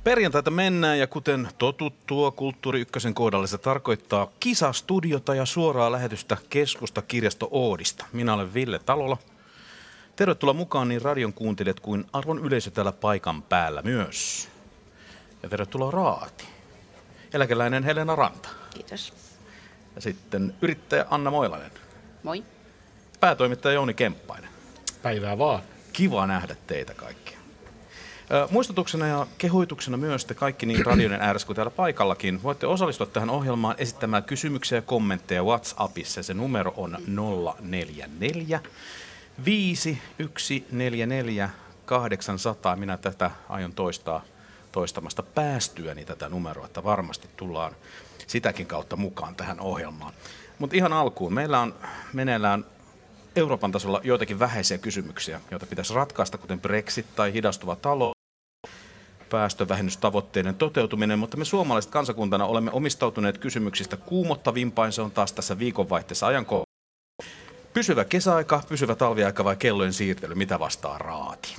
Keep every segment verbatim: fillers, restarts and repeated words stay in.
Perjantaita mennään ja kuten totuttua Kulttuuri Ykkösen kohdalla se tarkoittaa kisastudiota ja suoraa lähetystä Keskusta kirjasto Oodista. Minä olen Ville Talola. Tervetuloa mukaan niin radion kuuntelijat kuin arvon yleisö täällä paikan päällä myös. Ja tervetuloa Raati. Eläkeläinen Helena Ranta. Kiitos. Ja sitten yrittäjä Anna Moilanen. Moi. Päätoimittaja Jouni Kemppainen. Päivää vaan. Kiva nähdä teitä kaikkia. Muistutuksena ja kehoituksena myös te kaikki niin radioiden ääressä kuin täällä paikallakin voitte osallistua tähän ohjelmaan esittämään kysymyksiä ja kommentteja WhatsAppissa. Se numero on nolla neljä neljä viisi yksi neljä neljä kahdeksan nolla nolla. Minä tätä aion toistaa toistamasta päästyäni tätä numeroa, että varmasti tullaan sitäkin kautta mukaan tähän ohjelmaan. Mutta ihan alkuun. Meillä on meneillään Euroopan tasolla joitakin vähäisiä kysymyksiä, joita pitäisi ratkaista, kuten Brexit tai hidastuva talous, päästövähennystavoitteiden toteutuminen, mutta me suomalaiset kansakuntana olemme omistautuneet kysymyksistä kuumottavimpain. Se on taas tässä viikonvaihteessa ajankohta. Pysyvä kesäaika, pysyvä talviaika vai kellojen siirtely? Mitä vastaa Raati?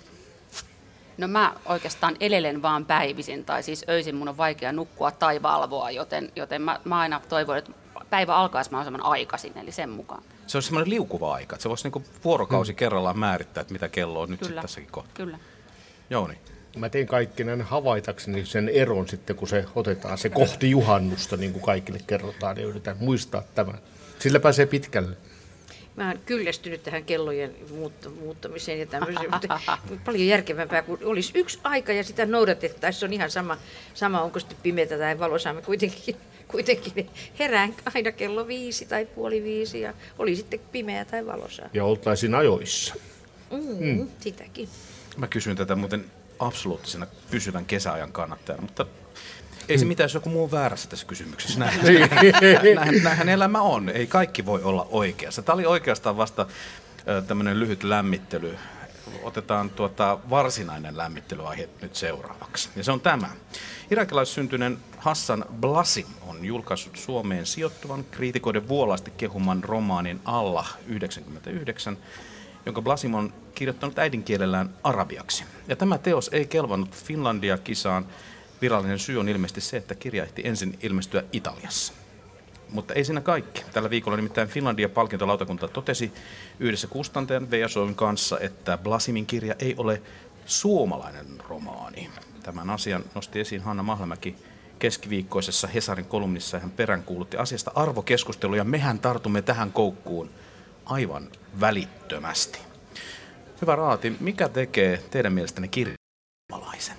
No mä oikeastaan elelen vaan päivisin, tai siis öisin mun on vaikea nukkua tai valvoa, joten, joten mä, mä aina toivon, että päivä alkaisi mahdollisimman aikaisin, eli sen mukaan. Se on semmoinen liukuva aika, että se voisi niinku vuorokausi hmm. kerrallaan määrittää, että mitä kello on nyt sitten tässäkin kohtaa. Kyllä. Jouni. Mä tein kaikki näin havaitakseni sen eron sitten, kun se otetaan se kohti juhannusta, niin kuin kaikille kerrotaan, niin yritän muistaa tämän. Sillä pääsee pitkälle. Mä oon kyllästynyt tähän kellojen muuttamiseen ja tämmöiseen, mutta paljon järkevämpää, kun olisi yksi aika ja sitä noudatettaisiin. Se on ihan sama, sama onko sitten pimeätä tai valosaa. Mä kuitenkin, kuitenkin herään aina kello viisi tai puoli viisi ja oli sitten pimeä tai valosaa. Ja oltaisiin ajoissa. Mm, mm. Sitäkin. Mä kysyn tätä muuten absoluuttisena pysyvän kesäajan kannattajana, mutta ei se mitään, jos joku muu on väärässä tässä kysymyksessä. Näinhän, näinhän elämä on. Ei kaikki voi olla oikeassa. Tämä oli oikeastaan vasta tämmöinen lyhyt lämmittely. Otetaan tuota varsinainen lämmittelyaihe nyt seuraavaksi. Ja se on tämä. Irakilaissyntyinen Hassan Blasim on julkaissut Suomeen sijoittuvan kriitikoiden vuolaasti kehuman romaanin Allah yhdeksänkymmentäyhdeksän, jonka Blasim on kirjoittanut äidinkielellään arabiaksi. Ja tämä teos ei kelvannut Finlandia-kisaan. Virallinen syy on ilmeisesti se, että kirja ehti ensin ilmestyä Italiassa. Mutta ei siinä kaikki. Tällä viikolla nimittäin Finlandia-palkintolautakunta totesi yhdessä kustantajan V S O:n kanssa, että Blasimin kirja ei ole suomalainen romaani. Tämän asian nosti esiin Hanna Mahlamäki keskiviikkoisessa Hesarin kolumnissa ja hän peräänkuulutti asiasta arvokeskustelua ja mehän tartumme tähän koukkuun aivan välittömästi. Hyvä Raati, mikä tekee teidän mielestänne kirjan suomalaisen?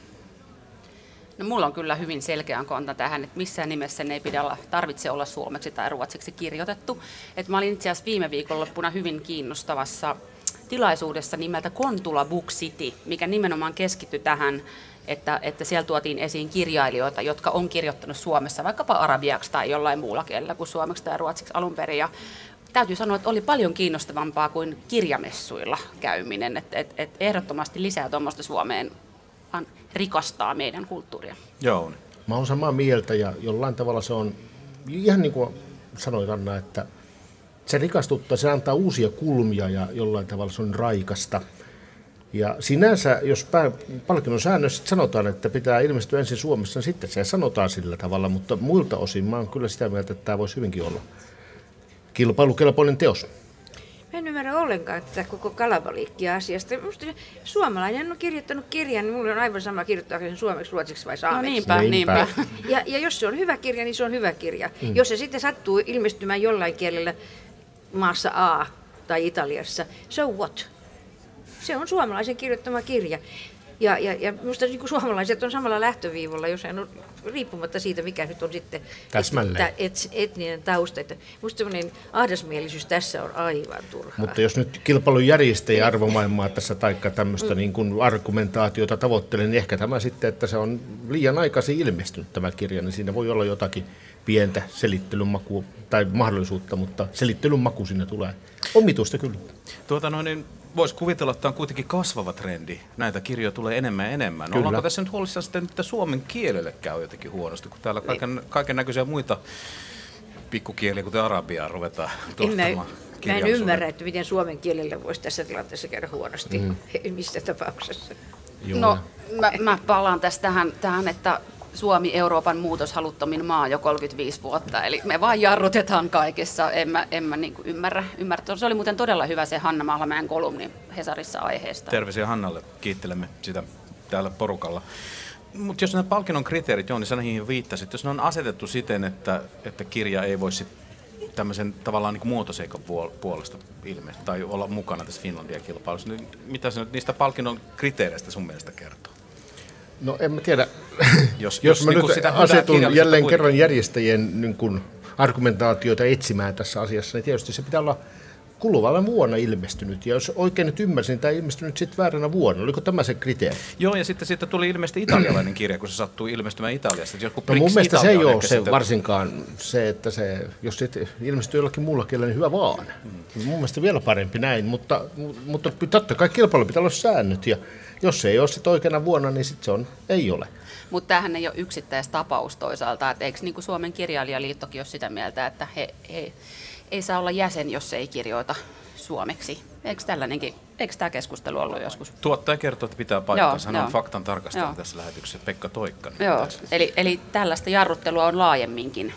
No mulla on kyllä hyvin selkeä kanta tähän, että missään nimessä ne ei pidä olla, tarvitse olla suomeksi tai ruotsiksi kirjoitettu. Et mä olin itse asiassa viime viikonloppuna hyvin kiinnostavassa tilaisuudessa nimeltä Kontula Book City, mikä nimenomaan keskittyi tähän, että, että siellä tuotiin esiin kirjailijoita, jotka on kirjoittanut Suomessa vaikkapa arabiaksi tai jollain muulla kielellä kuin suomeksi tai ruotsiksi alun perin. Ja täytyy sanoa, että oli paljon kiinnostavampaa kuin kirjamessuilla käyminen, että et, et ehdottomasti lisää tuommoista Suomeen rikastaa meidän kulttuuria. Joo. Mä oon samaa mieltä ja jollain tavalla se on, ihan niin kuin sanoit Anna, että se rikastuttaa, se antaa uusia kulmia ja jollain tavalla se on raikasta. Ja sinänsä, jos palkinnon säännössä sanotaan, että pitää ilmestyä ensin Suomessa, niin sitten se sanotaan sillä tavalla, mutta muilta osin mä oon kyllä sitä mieltä, että tämä voisi hyvinkin olla kilpailukelpoinen teos. Mä en ymmärrä ollenkaan tätä koko kalabaliikkia asiasta. Minusta suomalainen on kirjoittanut kirjan, niin mulla on aivan sama kirjoittaako sen suomeksi, ruotsiksi vai saameksi. No niinpä, niinpä. Ja, ja jos se on hyvä kirja, niin se on hyvä kirja. Mm. Jos se sitten sattuu ilmestymään jollain kielellä maassa A tai Italiassa, so what? Se on suomalaisen kirjoittama kirja. Ja, ja, ja minusta niin suomalaiset on samalla lähtöviivalla, jos en ole, riippumatta siitä, mikä nyt on sitten et, et, etninen tausta. Minusta sellainen ahdasmielisyys tässä on aivan turhaa. Mutta jos nyt kilpailun järjestäjä arvomaailmaa tässä taikka tämmöistä mm. niin kuin argumentaatiota tavoittelee, niin ehkä tämä sitten, että se on liian aikaisin ilmestynyt tämä kirja, niin siinä voi olla jotakin pientä selittelyn makua tai mahdollisuutta, mutta selittelyn maku sinne tulee. Omituista kyllä. Tuota noin, niin voisi kuvitella, että tämä on kuitenkin kasvava trendi. Näitä kirjoja tulee enemmän ja enemmän. Kyllä. Ollaanko tässä nyt huolissaan sitten, että suomen kielelle käy jotenkin huonosti, kun täällä kaiken, kaiken näköisiä muita pikkukieliä, kuten arabiaa, ruvetaan tuottamaan. Mä en ymmärrä, että miten suomen kielellä voisi tässä tilanteessa käydä huonosti, mm. mistä tapauksessa. Joo. No, mä, mä palaan tästä tähän, tähän, että Suomi Euroopan muutoshaluttomin maa jo kolmekymmentäviisi vuotta, eli me vaan jarrutetaan kaikessa, en mä, en mä niin ymmärrä, ymmärrä. Se oli muuten todella hyvä se Hanna Mahlamäen kolumni Hesarissa aiheesta. Terveisiä Hannalle, kiittelemme sitä täällä porukalla. Mutta jos nämä palkinnon kriteerit, joo, niin sä näihin viittasit, jos ne on asetettu siten, että, että kirja ei voisi tämmöisen tavallaan niin kuin muotoseikan puolesta ilmeisesti tai olla mukana tässä Finlandia-kilpailussa, niin mitä se nyt niistä palkinnon kriteereistä sun mielestä kertoo? No en mä tiedä, jos, jos, jos mä niin nyt sitä asetun jälleen kuitenkin kerran järjestäjien niin kuin argumentaatioita etsimään tässä asiassa, niin tietysti se pitää olla kuluvalla vuonna ilmestynyt. Ja jos oikein nyt ymmärsin, niin tämä ilmestynyt sitten vääränä vuonna. Oliko tämä se kriteeri? Joo, ja sitten siitä tuli ilmeisesti italialainen kirja, kun se sattuu ilmestymään Italiassa. No mun mielestä se ei ole se sitten varsinkaan se, että se, jos sitten ilmestyy jollakin muulla kielellä, niin hyvä vaan. Hmm. Mun mielestä vielä parempi näin, mutta, mutta totta kai kilpailu pitää olla säännöt. Ja jos se ei ole sitten oikeana vuonna, niin sitten se on, ei ole. Mutta tämähän ei ole yksittäistapaus toisaalta. Et eikö niin kuin Suomen kirjailijaliittokin ole sitä mieltä, että he, he ei saa olla jäsen, jos ei kirjoita suomeksi. Eikö tällainenkin, eikö tämä keskustelu ollut joskus? Tuottaja kertoo, että pitää paikkansa. Hän on joo. faktan tarkastelija tässä lähetyksessä, Pekka Toikkanen. Joo, eli, eli tällaista jarruttelua on laajemminkin.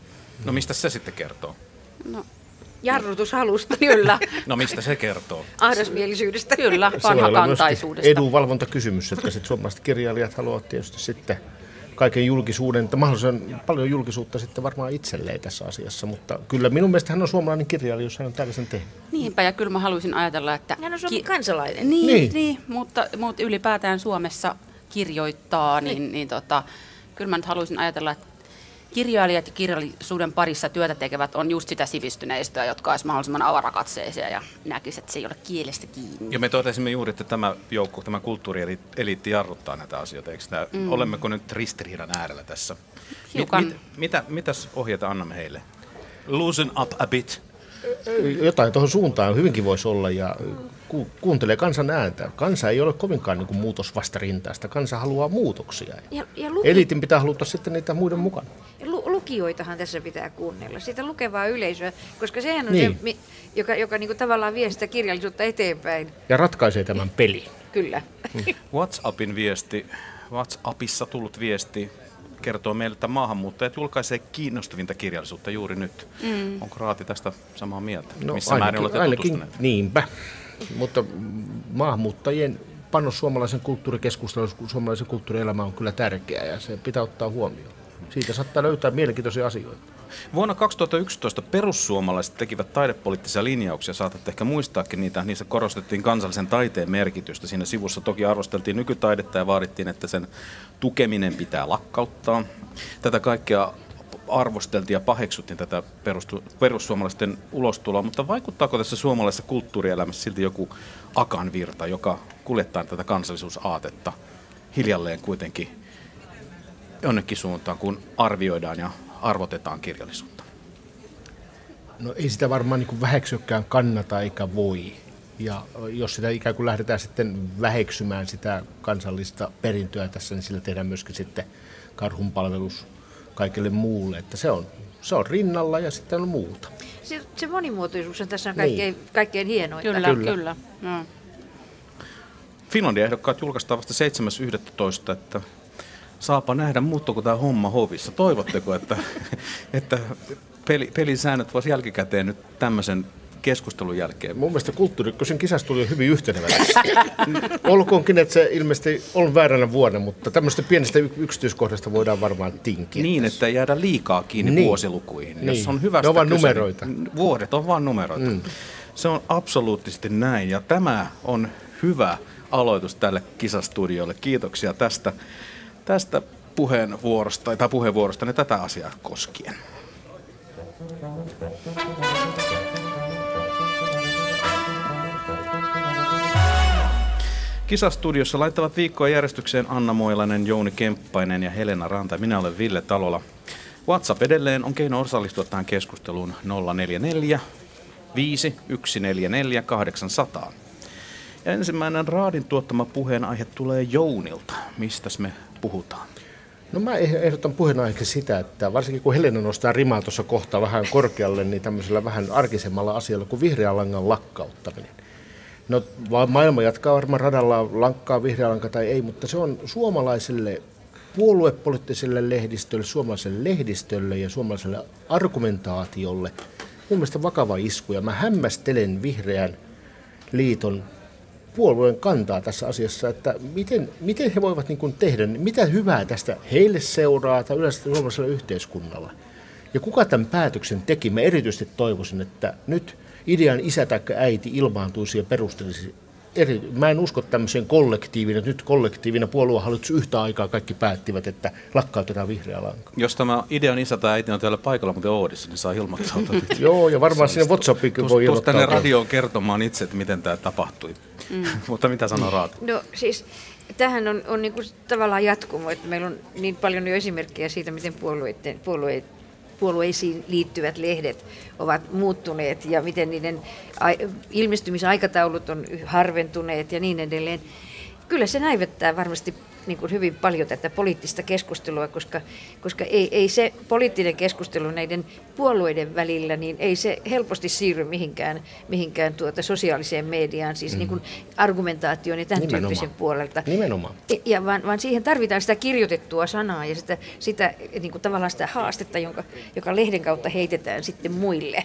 No mistä se sitten kertoo? No, Jarrutushalusta. kyllä. No mistä se kertoo? Ahdasmielisyydestä. Kyllä, Se voi olla vanhakantaisuudesta. edunvalvontakysymys, että sitten suomalaiset kirjailijat haluavat tietysti sitten kaiken julkisuuden, että mahdollisimman paljon julkisuutta sitten varmaan itselleen tässä asiassa, mutta kyllä minun mielestä hän on suomalainen kirjailija, jos hän on tällaisen tehnyt. Niinpä, ja kyllä mä haluaisin ajatella, että Hän on Suomen kansalainen. Niin, Niin. niin. niin mutta, mutta ylipäätään Suomessa kirjoittaa, niin, niin, niin tota, kyllä mä nyt haluaisin ajatella, että kirjailijat ja kirjallisuuden parissa työtä tekevät on just sitä sivistyneistöä, jotka olisi mahdollisimman avarakatseisia ja näkisivät, että se ei ole kielestä kiinni. Ja me totesimme juuri, että tämä joukko, tämä kulttuurieliitti jarruttaa näitä asioita. Eikö tämä, mm. Olemmeko nyt ristiriidan äärellä tässä? Hiukan. Mit, mit, mitä, mitäs ohjeita annamme heille? Loosen up a bit. Jotain tuohon suuntaan hyvinkin voisi olla ja ku, kuuntelee kansan ääntä. Kansa ei ole kovinkaan niin kuin muutosvastarintaista. Kansa haluaa muutoksia. Ja, ja luki, Eliitin pitää haluta sitten niitä muiden mukana. lu, lukijoitahan tässä pitää kuunnella, sitä lukevaa yleisöä, koska sehän on Niin. se, mi- joka, joka niinku tavallaan vie sitä kirjallisuutta eteenpäin. Ja ratkaisee tämän pelin. Kyllä. WhatsAppin viesti, WhatsAppissa tullut viesti kertoo meille, että maahanmuuttajat julkaisee kiinnostavinta kirjallisuutta juuri nyt. Mm. Onko Raati tästä samaa mieltä? No, Missä määrin olette ainakin, tutustuneet? niinpä. Mutta maahanmuuttajien panos suomalaisen kulttuurikeskusteluun, suomalaisen kulttuurielämään on kyllä tärkeää ja se pitää ottaa huomioon. Siitä saattaa löytää mielenkiintoisia asioita. Vuonna kaksituhattayksitoista perussuomalaiset tekivät taidepoliittisia linjauksia, saatatte ehkä muistaakin niitä. Niissä korostettiin kansallisen taiteen merkitystä. Siinä sivussa toki arvosteltiin nykytaidetta ja vaadittiin, että sen tukeminen pitää lakkauttaa. Tätä kaikkea arvosteltiin ja paheksuttiin tätä perustu, perussuomalaisten ulostuloa, mutta vaikuttaako tässä suomalaisessa kulttuurielämässä silti joku akan virta, joka kuljettaa tätä kansallisuusaatetta hiljalleen kuitenkin jonnekin suuntaan, kun arvioidaan ja arvotetaan kirjallisuutta? No ei sitä varmaan niin kuin väheksyäkään kannata eikä voi. Ja jos sitä ikään kuin lähdetään sitten väheksymään sitä kansallista perintöä tässä, niin sillä tehdään myöskin sitten karhunpalvelus kaikille muulle. Että se on, se on rinnalla ja sitten on muuta. Se, se monimuotoisuus on tässä on kaikkein, niin. kaikkein hienointa. Kyllä, kyllä. kyllä. No. Finlandia-ehdokkaat julkaistaan vasta seitsemäs yhdestoista että saapa nähdä, muuttuuko tämä homma hovissa. Toivotteko, että, että peli, pelisäännöt voisi jälkikäteen nyt tämmöisen keskustelun jälkeen? Mun mielestä Kulttuuri-Ykkösen kisasta tuli hyvin yhtenevä. Olkoonkin, että se ilmeisesti on vääränä vuonna, mutta tämmöistä pienestä yksityiskohdasta voidaan varmaan tinkiä. Niin, tässä. että ei jäädä liikaa kiinni niin. vuosilukuihin. Niin. Jos on hyvästä ne on vaan kyse, numeroita. Niin vuodet on vaan numeroita. Mm. Se on absoluuttisesti näin, ja tämä on hyvä aloitus tälle kisastudiolle. Kiitoksia tästä, tästä puheenvuorosta, tai puheenvuorosta ne tätä asiaa koskien. Kisastudiossa laittavat viikkoa järjestykseen Anna Moilanen, Jouni Kemppainen ja Helena Ranta. Minä olen Ville Talola. WhatsApp edelleen on keino osallistua tähän keskusteluun nolla neljä neljä viisi yksi neljä neljä kahdeksan nolla nolla. Ja ensimmäinen Raadin tuottama puheenaihe tulee Jounilta. Mistäs me puhutaan? No mä ehdotan puheenaiheeksi sitä, että varsinkin kun Helena nostaa rimaa tuossa kohtaa vähän korkealle, niin tämmöisellä vähän arkisemmalla asialla kuin vihreän langan lakkauttaminen. No maailma jatkaa varmaan radalla lankkaa, vihreä lanka tai ei, mutta se on suomalaiselle puoluepoliittiselle lehdistölle, suomalaiselle lehdistölle ja suomalaiselle argumentaatiolle mun mielestä vakava isku. Ja mä hämmästelen Vihreän liiton puolueen kantaa tässä asiassa, että miten, miten he voivat niin kuin tehdä, mitä hyvää tästä heille seuraa tai yleensä suomalaiselle yhteiskunnalle. Ja kuka tämän päätöksen teki? Mä erityisesti toivoisin, että nyt idean isä tai äiti ilmaantuisi ja perustelisi. Eri, mä en usko tämmöiseen kollektiivina, että nyt kollektiivina puoluehallitus yhtä aikaa kaikki päättivät, että lakkautetaan vihreä lanka. Jos tämä idean isä tai äiti on täällä paikalla, mutta Oodissa, niin saa ilmoittautua. Joo, ja varmaan sinne WhatsAppiin voi ilmoittaa. Tuosta tänne radioon kertomaan itse, että miten tämä tapahtui. Mm. Mutta mitä sanoo Raata? No siis tämähän on, on niin kuin tavallaan jatkumo, että meillä on niin paljon jo esimerkkejä siitä, miten puolueiden, puolueet, puolueisiin liittyvät lehdet ovat muuttuneet ja miten niiden ilmestymisaikataulut on harventuneet ja niin edelleen. Kyllä se näivettää varmasti niin kuin hyvin paljon tätä poliittista keskustelua, koska, koska ei, ei se poliittinen keskustelu näiden puolueiden välillä, niin ei se helposti siirry mihinkään, mihinkään tuota sosiaaliseen mediaan, siis mm. niin kuin argumentaatioon ja tämän Nimenomaan. tyyppisen puolelta. Nimenomaan. Ja vaan, vaan siihen tarvitaan sitä kirjoitettua sanaa ja sitä, sitä niin kuin tavallaan sitä haastetta, jonka, joka lehden kautta heitetään sitten muille.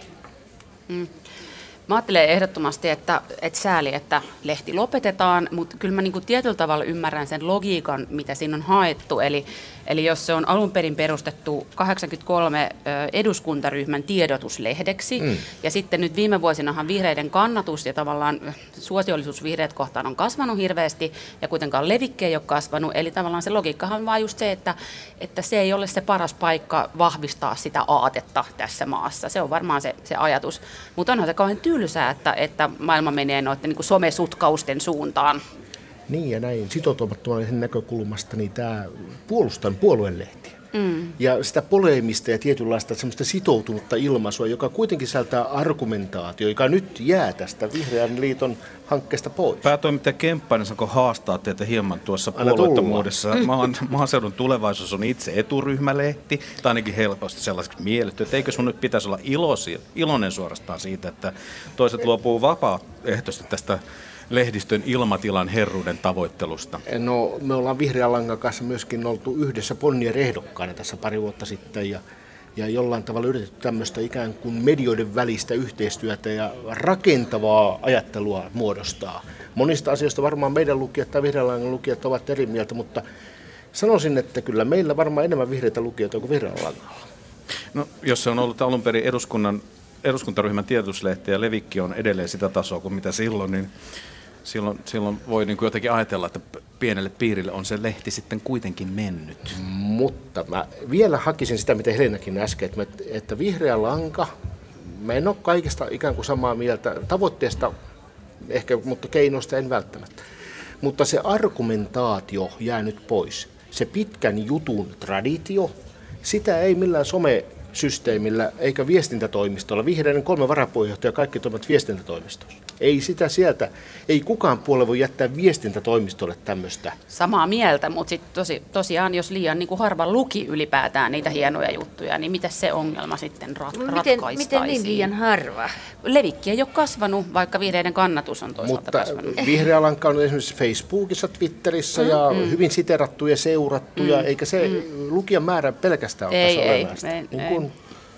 Mm. Mä ajattelen ehdottomasti, että, että sääli, että lehti lopetetaan, mutta kyllä mä niin kuin tietyllä tavalla ymmärrän sen logiikan, mitä siinä on haettu. Eli, eli jos se on alun perin perustettu kahdeksankymmentäkolme eduskuntaryhmän tiedotuslehdeksi, mm. ja sitten nyt viime vuosinahan vihreiden kannatus ja tavallaan suosiollisuus vihreät kohtaan on kasvanut hirveästi, ja kuitenkaan levikki ei ole kasvanut. Eli tavallaan se logiikkahan on vaan just se, että, että se ei ole se paras paikka vahvistaa sitä aatetta tässä maassa. Se on varmaan se, se ajatus. Mutta onhan se kauhean tylsää, että, että maailma menee noiden niin kuin somesutkausten suuntaan. Niin ja näin sitoutumattoman näkökulmasta niin tämä puolustan puoluelehtiä. Mm. Ja sitä poleemista ja tietynlaista semmoista sitoutunutta ilmaisua, joka kuitenkin sisältää argumentaatio, joka nyt jää tästä Vihreän liiton hankkeesta pois. Päätoimittaja Kemppainen, saanko haastaa teitä hieman tuossa puolueettomuudessa? Maan, maaseudun tulevaisuus on itse eturyhmälehti, tai ainakin helposti sellaiseksi mielletty, että eikö sun nyt pitäisi olla iloisia, iloinen suorastaan siitä, että toiset luopuu vapaaehtoisesti tästä lehdistön ilmatilan herruuden tavoittelusta? No, me ollaan Vihreän langan kanssa myöskin oltu yhdessä Bonnier ehdokkaana tässä pari vuotta sitten ja, ja jollain tavalla yritetty tämmöistä ikään kuin medioiden välistä yhteistyötä ja rakentavaa ajattelua muodostaa. Monista asioista varmaan meidän lukijat tai Vihreän langan lukijat ovat eri mieltä, mutta sanoisin, että kyllä meillä varmaan enemmän vihreitä lukijoita kuin Vihreän langalla. No, jos se on ollut alun perin eduskunnan, eduskuntaryhmän tiedotuslehti ja levikki on edelleen sitä tasoa kuin mitä silloin, niin Silloin, silloin voi niin kuin jotenkin ajatella, että pienelle piirille on se lehti sitten kuitenkin mennyt. Mutta mä vielä hakisin sitä, mitä Helenakin äsken, että, että Vihreä lanka, mä en ole kaikesta ikään kuin samaa mieltä tavoitteesta, ehkä, mutta keinoista en välttämättä. Mutta se argumentaatio jää nyt pois. Se pitkän jutun traditio, sitä ei millään somesysteemillä eikä viestintätoimistolla. Vihreiden kolme varapuheenjohtajaa kaikki toimivat viestintätoimistossa. Ei sitä sieltä, ei kukaan puolue voi jättää viestintätoimistolle tämmöistä. Samaa mieltä, mutta sitten tosi, tosiaan, jos liian niin kuin harva luki ylipäätään niitä hienoja juttuja, niin miten se ongelma sitten rat- miten, ratkaistaisiin? Miten niin liian harva? Levikki ei ole kasvanut, vaikka vihreiden kannatus on toisaalta mutta kasvanut. Vihreä lanka on esimerkiksi Facebookissa, Twitterissä mm, ja mm. hyvin siterattu ja seurattu, mm, eikä se mm. lukijan määrä pelkästään ole ei, tässä ei, olennaista. ei, niin ei.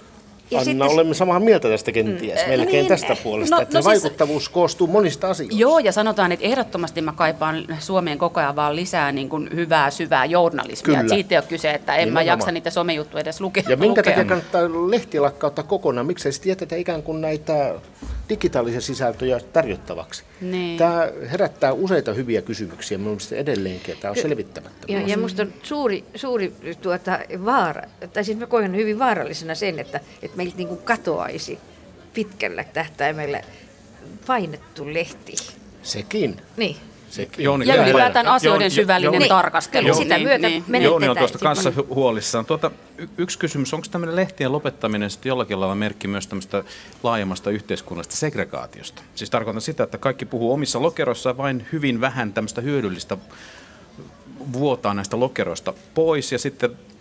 Ja Anna, sitten, olemme samaa mieltä tästä kenties, mm, melkein niin, tästä puolesta, no, että no vaikuttavuus siis, koostuu monista asioista. Joo, ja sanotaan, että ehdottomasti mä kaipaan Suomeen koko ajan vaan lisää niin kuin hyvää, syvää journalismia. Kyllä. Siitä ei ole kyse, että en Nimenomaan. mä jaksa niitä somejuttuja edes lukea. Ja minkä takia kannattaa lehtiä lakkauttaa kokonaan? Miksei sitten jätetä ikään kuin näitä digitaalisia sisältöjä tarjottavaksi? Niin. Tämä herättää useita hyviä kysymyksiä, minun mielestä edelleenkin, että tämä on selvittämättä. Ja, ja minusta on suuri, suuri tuota, vaara, tai siis mä koen hyvin vaarallisena sen, että, että meiltä niin kuin katoaisi pitkällä tähtäimellä painettu lehti. Sekin. Niin. Sekin. Jouni, ja ylipäätään asioiden Jouni, syvällinen niin, tarkastelu. Jouni, sitä myötä niin, menetetään. Jouni on tuosta kanssa huolissaan. Tuota, y- yksi kysymys, onko tämmöinen lehtien lopettaminen sitten jollakin lailla merkki myös tämmöistä laajemmasta yhteiskunnallisesta segregaatiosta? Siis tarkoitan sitä, että kaikki puhuu omissa lokeroissaan, vain hyvin vähän tämmöistä hyödyllistä vuotaa näistä lokeroista pois ja sitten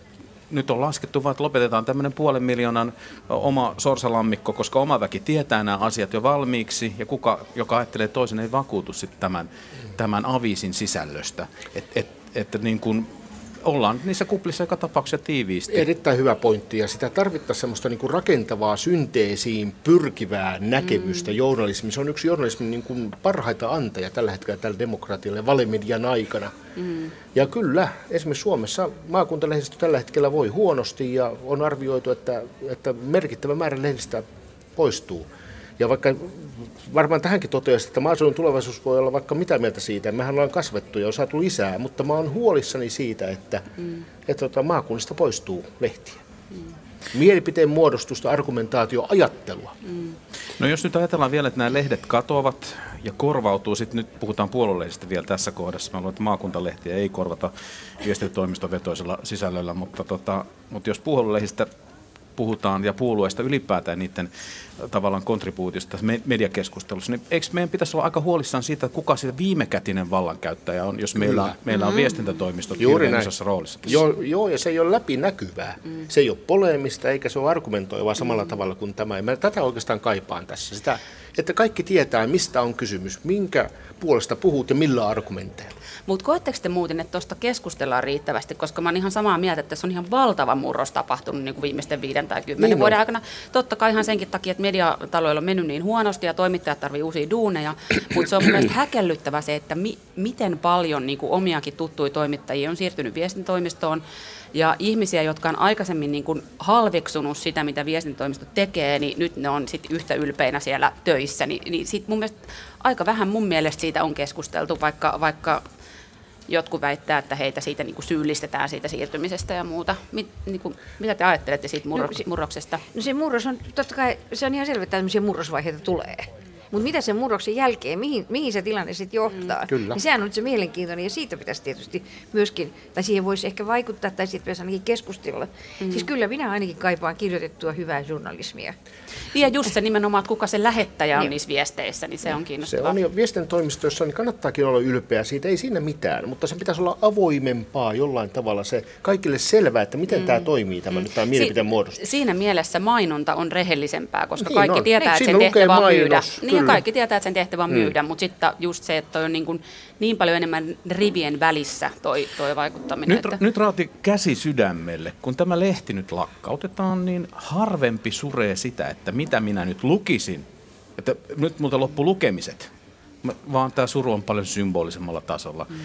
nyt on laskettu vaan, että lopetetaan tämmöinen puolen miljoonan oma sorsalammikko, koska oma väki tietää nämä asiat jo valmiiksi, ja kuka, joka ajattelee toisen, ei vakuutu sitten tämän, tämän aviisin sisällöstä. Että et, et, niin kuin ollaan niissä kuplissa joka tapauksessa tiiviisti. Erittäin hyvä pointti, ja sitä tarvittaisiin semmoista niin kuin rakentavaa synteesiin pyrkivää näkemystä. Mm. Journalismi, se on yksi journalismin niin kuin parhaita antajia tällä hetkellä tällä demokratialla ja valemedian aikana. Mm. Ja kyllä, esimerkiksi Suomessa maakuntalehdistö tällä hetkellä voi huonosti, ja on arvioitu, että, että merkittävä määrä lehdistä poistuu. Ja vaikka varmaan tähänkin toteaisin, että maaseudun tulevaisuus voi olla vaikka mitä mieltä siitä. Mehän ollaan kasvettu ja on saatu lisää, mutta mä oon huolissani siitä, että, mm. että, että maakunnista poistuu lehtiä. Mm. Mielipiteen muodostusta, argumentaatio, ajattelua. Mm. No jos nyt ajatellaan vielä, että nämä lehdet katoavat ja korvautuu, sitten nyt puhutaan puoluelehdistä vielä tässä kohdassa. Mä luulen, että maakuntalehtiä ei korvata viestintätoimiston vetoisella sisällöllä, mutta, tota, mutta jos puoluelehdistä puhutaan ja puolueista ylipäätään niiden tavallaan kontribuutiosta mediakeskustelussa, niin eikö meidän pitäisi olla aika huolissaan siitä, että kuka se viimekätinen vallankäyttäjä on, jos meillä, meillä on viestintätoimistot hirveän isossa roolissa? Joo, joo, ja se ei ole läpinäkyvää. Mm. Se ei ole poleemista eikä se ole argumentoivaa samalla mm. tavalla kuin tämä. Ja mä tätä oikeastaan kaipaan tässä. Sitä, että kaikki tietää, mistä on kysymys, minkä puolesta puhut ja millä argumenteilla. Mutta koetteko te muuten, että tuosta keskustellaan riittävästi, koska mä oon ihan samaa mieltä, että se on ihan valtava murros tapahtunut niin kuin viimeisten viiden tai kymmenen niin vuoden on. aikana. Totta kai ihan senkin takia, että mediataloilla on mennyt niin huonosti ja toimittajat tarvii uusia duuneja, mutta se on mielestäni häkellyttävä se, että mi- miten paljon niin kuin omiakin tuttuja toimittajia on siirtynyt viestintätoimistoon. Ja ihmisiä, jotka on aikaisemmin niin kuin halveksunut sitä, mitä viestintätoimisto tekee, niin nyt ne on sit yhtä ylpeinä siellä töissä. Ni, niin sit mun mielestä aika vähän mun mielestä siitä on keskusteltu, vaikka, vaikka jotkut väittää, että heitä siitä niin kuin syyllistetään siitä siirtymisestä ja muuta. Mit, niin kuin, mitä te ajattelette siitä murro, no, murroksesta? No se murros on, totta kai, se on ihan selvä, että tämmöisiä murrosvaiheita tulee. Mutta mitä sen murroksen jälkeen, mihin, mihin se tilanne sitten johtaa, mm, niin sehän on se mielenkiintoinen ja siitä pitäisi tietysti myöskin, tai siihen voisi ehkä vaikuttaa tai sitten pitäisi ainakin keskustella. Mm. Siis kyllä minä ainakin kaipaan kirjoitettua hyvää journalismia. Ja just se nimenomaan, että kuka se lähettäjä on niin niissä viesteissä, niin se on kiinnostavaa. Se on jo viestintätoimistossa, niin kannattaakin olla ylpeä siitä, ei siinä mitään, mutta se pitäisi olla avoimempaa jollain tavalla, se kaikille selvää, että miten mm. tämä toimii, tämä, mm. tämä mielipiteen si- muodostus. Siinä mielessä mainonta on rehellisempää, koska niin kaikki on. tietää, että sen tehtävä on myydä. Niin, kaikki tietää, että sen tehtävä on myydä, mm. mutta sitten just se, että toi on niin, kuin niin paljon enemmän rivien välissä toi, toi vaikuttaminen. Nyt, että nyt Raati käsi sydämelle, kun tämä lehti nyt lakkautetaan, niin harvempi suree sitä, että mitä minä nyt lukisin. Että nyt multa loppu lukemiset, vaan tämä suru on paljon symbolisemmalla tasolla. Mm.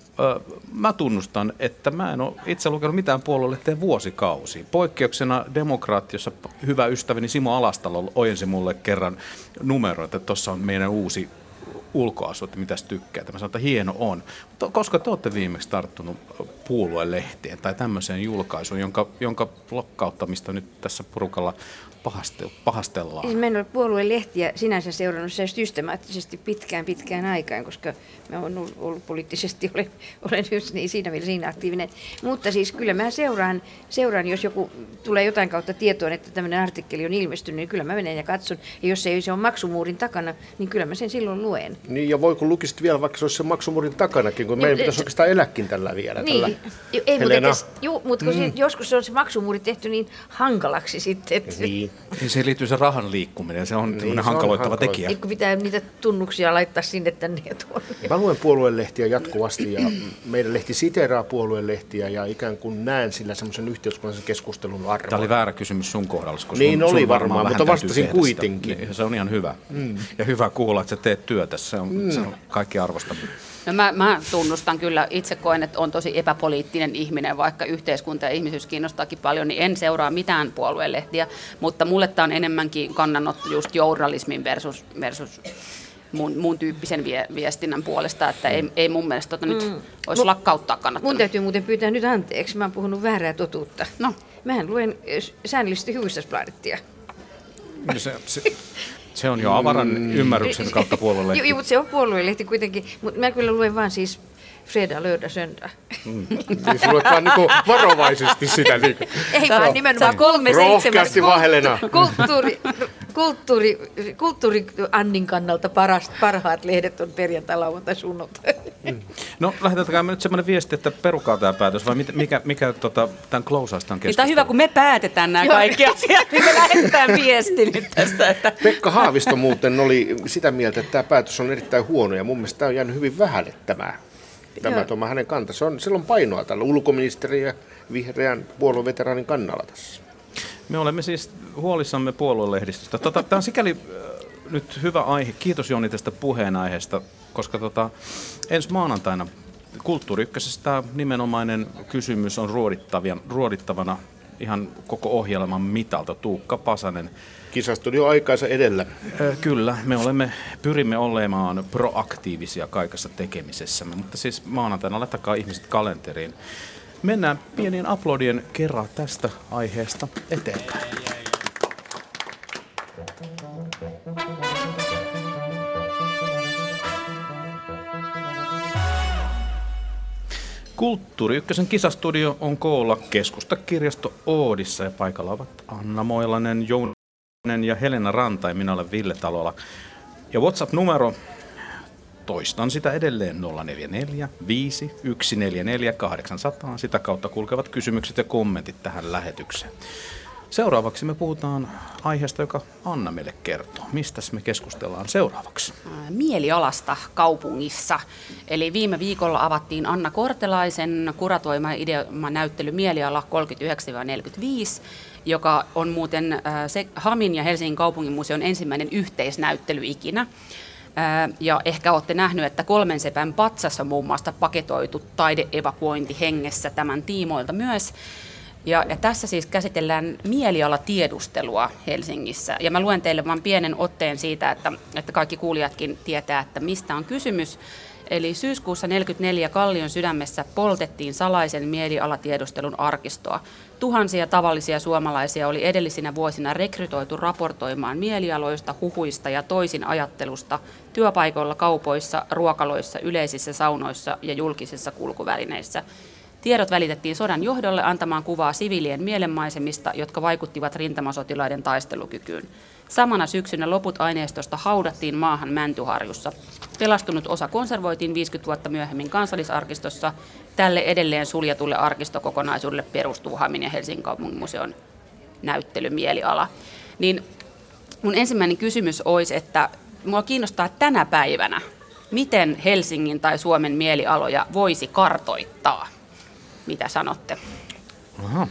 Mä tunnustan, että mä en ole itse lukenut mitään puoluelehteä vuosikausiin. Poikkeuksena Demokraatti, jossa hyvä ystäväni Simo Alastalo ojensi mulle kerran numeroita, että tuossa on meidän uusi ulkoasu, että mitäs tykkää. Mä sanoin, että hieno on. Mutta koska te olette viimeksi tarttunut puoluelehteen tai tämmöiseen julkaisuun, jonka, jonka lakkauttamista nyt tässä porukalla pahastellaan. Mä en ole puoluelehtiä sinänsä seurannut systemaattisesti pitkään pitkään aikaan, koska mä oon ollut, ollut poliittisesti, olen, olen just niin siinä mielessä siinä aktiivinen. Mutta siis kyllä mä seuraan, seuraan, jos joku tulee jotain kautta tietoon, että tämmöinen artikkeli on ilmestynyt, niin kyllä mä menen ja katson. Ja jos ei se ole maksumuurin takana, niin kyllä mä sen silloin luen. Niin, ja voi kun lukisit vielä, vaikka se olisi se maksumuurin takanakin, kun meidän pitäisi oikeastaan elääkin tällä vielä. Niin, tällä ei, mutta, etes, juu, mutta kun mm. joskus se on se maksumuuri tehty niin hankalaksi sitten. Että niin. Niin siihen liittyy se rahan liikkuminen, se on niin, hankaloittava on tekijä. Kun pitää niitä tunnuksia laittaa sinne tänne ja tuonne. Mä luen puoluelehtiä jatkuvasti ja meidän lehti siteeraa puoluelehtiä ja ikään kuin näen sillä semmoisen yhteiskunnallisen keskustelun arvoa. Tämä oli väärä kysymys sun kohdalla, koska niin sun, oli sun varmaan, mutta vastasin kuitenkin. Niin, se on ihan hyvä. Mm. Ja hyvä kuulla, että sä teet työtä, se on, mm. se on kaikki arvostaminen. No mä, mä tunnustan kyllä, itse koen, että on tosi epäpoliittinen ihminen, vaikka yhteiskunta ja ihmisyys kiinnostaakin paljon, niin en seuraa mitään puoluelehtiä, mutta mulle tämä on enemmänkin kannanotto just journalismin versus, versus mun, mun tyyppisen vie, viestinnän puolesta, että ei, ei mun mielestä tota nyt mm. olisi lakkauttaa kannattanut. Mun täytyy muuten pyytää nyt anteeksi, mä oon puhunut väärää totuutta. No. Mähän luen säännöllisesti Hufvudstadsbladettia. No se, se, se on jo avaran mm. ymmärryksen kautta puoluelehti. Joo, mutta se on puoluelehti kuitenkin, mutta mä kyllä luen vaan siis fredag, lördag, söndag. Mm. Niin sulle vaan niin varovaisesti sitä. Niin ei vaan nimenomaan kolme seitsemän. Rohkeasti vaan, Helena. Kulttuuri, kulttuuri, kulttuuri Annin kannalta paras, parhaat lehdet on perjantai, lauantai, sunnuntai. Mm. No lähetetään me nyt semmoinen viesti, että perukaa tämä päätös, vai mikä, mikä, mikä tota, tämän klousaustan keskustelu? Tämä on hyvä, kun me päätetään nämä kaikki asiat, niin me lähetetään viesti nyt tästä. Että... Pekka Haavisto muuten oli sitä mieltä, että tämä päätös on erittäin huono, ja mun mielestä tämä on jäänyt hyvin vähälle tämä. Tämä on hänen kanta. Se on, sillä on painoa tällä ulkoministeri ja vihreän puolueveteraanin kannalla tässä. Me olemme siis huolissamme puoluelehdistöstä. Tota, tämä on sikäli äh, nyt hyvä aihe. Kiitos Joni tästä puheenaiheesta, koska tota, ensi maanantaina Kulttuuri Ykkösessä tämä nimenomainen kysymys on ruodittavana ihan koko ohjelman mitalta. Tuukka Pasanen. Kisastudio aikansa edellä. Kyllä, me olemme, pyrimme olemaan proaktiivisia kaikessa tekemisessämme, mutta siis maanantaina laittakaa ihmiset kalenteriin. Mennään pienien aplodien kerran tästä aiheesta eteenpäin. Kulttuuri Ykkösen kisastudio on koolla Keskustakirjasto Oodissa ja paikalla ovat Anna Moilanen, Jouni ja Helena Ranta ja minä olen Ville Talola. Ja WhatsApp-numero, toistan sitä edelleen, nolla neljä neljä viisi yksi neljä neljä kahdeksan nolla nolla. Sitä kautta kulkevat kysymykset ja kommentit tähän lähetykseen. Seuraavaksi me puhutaan aiheesta, joka Anna meille kertoo. Mistäs me keskustellaan seuraavaksi? Mielialasta kaupungissa. Eli viime viikolla avattiin Anna Kortelaisen kuratoima ja ideoima näyttely Mieliala kolmekymmentäyhdeksän neljäkymmentäviisi, joka on muuten se Hamin ja Helsingin kaupunginmuseon ensimmäinen yhteisnäyttely ikinä. Ja ehkä olette nähnyt, että Kolmen sepän patsas on muun muassa paketoitu taideevakuointi hengessä tämän tiimoilta myös. Ja, ja tässä siis käsitellään mielialatiedustelua Helsingissä. Ja mä luen teille vain pienen otteen siitä, että, että kaikki kuulijatkin tietää, että mistä on kysymys. Eli syyskuussa neljäkymmentäneljä Kallion sydämessä poltettiin salaisen mielialatiedustelun arkistoa. Tuhansia tavallisia suomalaisia oli edellisinä vuosina rekrytoitu raportoimaan mielialoista, huhuista ja toisin ajattelusta työpaikoilla, kaupoissa, ruokaloissa, yleisissä saunoissa ja julkisissa kulkuvälineissä. Tiedot välitettiin sodan johdolle antamaan kuvaa siviilien mielenmaisemista, jotka vaikuttivat rintamasotilaiden taistelukykyyn. Samana syksynä loput aineistosta haudattiin maahan Mäntyharjussa. Pelastunut osa konservoitiin viisikymmentä vuotta myöhemmin Kansallisarkistossa. Tälle edelleen suljetulle arkistokokonaisuudelle perustuu Hamin ja Helsingin kaupunginmuseon näyttely Mieliala. Niin mun ensimmäinen kysymys olisi, että mua kiinnostaa tänä päivänä, miten Helsingin tai Suomen mielialoja voisi kartoittaa. Mitä sanotte? Aha.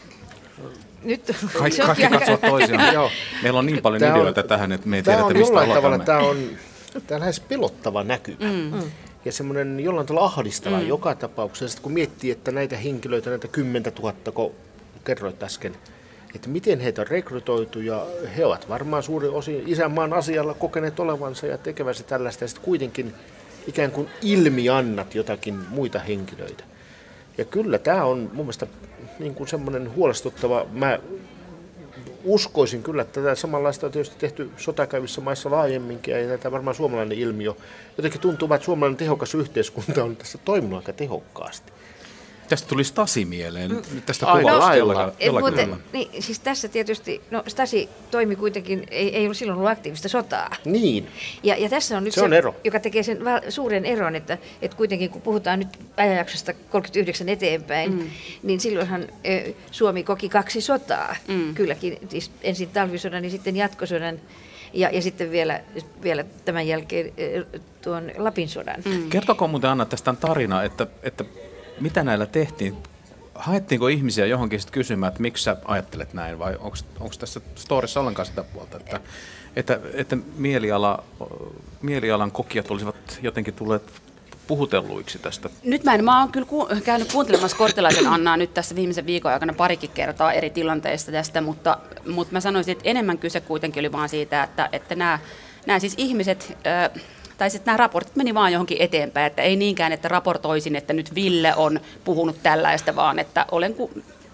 Nyt kaikki kaikki katsoo toisiaan. Joo. Meillä on niin paljon tämä ideoita on, tähän, että me ei tiedetä, mistä aloitamme. Tämä on tämä on lähes pelottava näkymä. Mm. Ja semmoinen jollain tavalla ahdistava mm. joka tapauksessa, kun miettii, että näitä henkilöitä, näitä kymmentä tuhatta, kun kerroit äsken, että miten heitä on rekrytoitu ja he ovat varmaan suurin osin isänmaan asialla kokeneet olevansa ja tekevänsä tällaista ja sitten kuitenkin ikään kuin ilmiannat jotakin muita henkilöitä. Ja kyllä tämä on mun mielestä niin kuin semmoinen huolestuttava. Mä uskoisin kyllä, että tätä samanlaista on tietysti tehty sotakäyvissä maissa laajemminkin, ja tämä varmaan suomalainen ilmiö. Jotenkin tuntuu, että suomalainen tehokas yhteiskunta on tässä toiminut aika tehokkaasti. Tästä tuli Stasi mieleen. Nyt tästä kuvasta jollakin tavalla. Niin, siis tässä tietysti, no Stasi toimi kuitenkin, ei, ei ollut silloin ollut aktiivista sotaa. Niin. Ja, ja tässä on nyt se, se on ero. joka tekee sen suuren eron, että, että kuitenkin kun puhutaan nyt ajanjaksosta kolmekymmentäyhdeksän eteenpäin, mm. niin silloinhan e, Suomi koki kaksi sotaa. Mm. Kylläkin, siis ensin talvisodan ja sitten jatkosodan. Ja, ja sitten vielä, vielä tämän jälkeen tuon Lapin sodan. Mm. Kertokaa muuten Anna tästä tarina, että, että mitä näillä tehtiin? Haettiinko ihmisiä johonkin sitten kysymään, että miksi sä ajattelet näin, vai onko tässä storissa ollenkaan sitä puolta, että, että, että mieliala, mielialan kokijat olisivat jotenkin tulleet puhutelluiksi tästä? Nyt mä en, mä oon kyllä ku, käynyt kuuntelemassa Kortelaisen Annaa nyt tässä viimeisen viikon aikana parikin kertaa eri tilanteista tästä, mutta, mutta mä sanoisin, että enemmän kyse kuitenkin oli vaan siitä, että, että nämä, nämä siis ihmiset... Äh, tai sitten nämä raportit meni vaan johonkin eteenpäin, että ei niinkään, että raportoisin, että nyt Ville on puhunut tällaista, vaan että olen ku,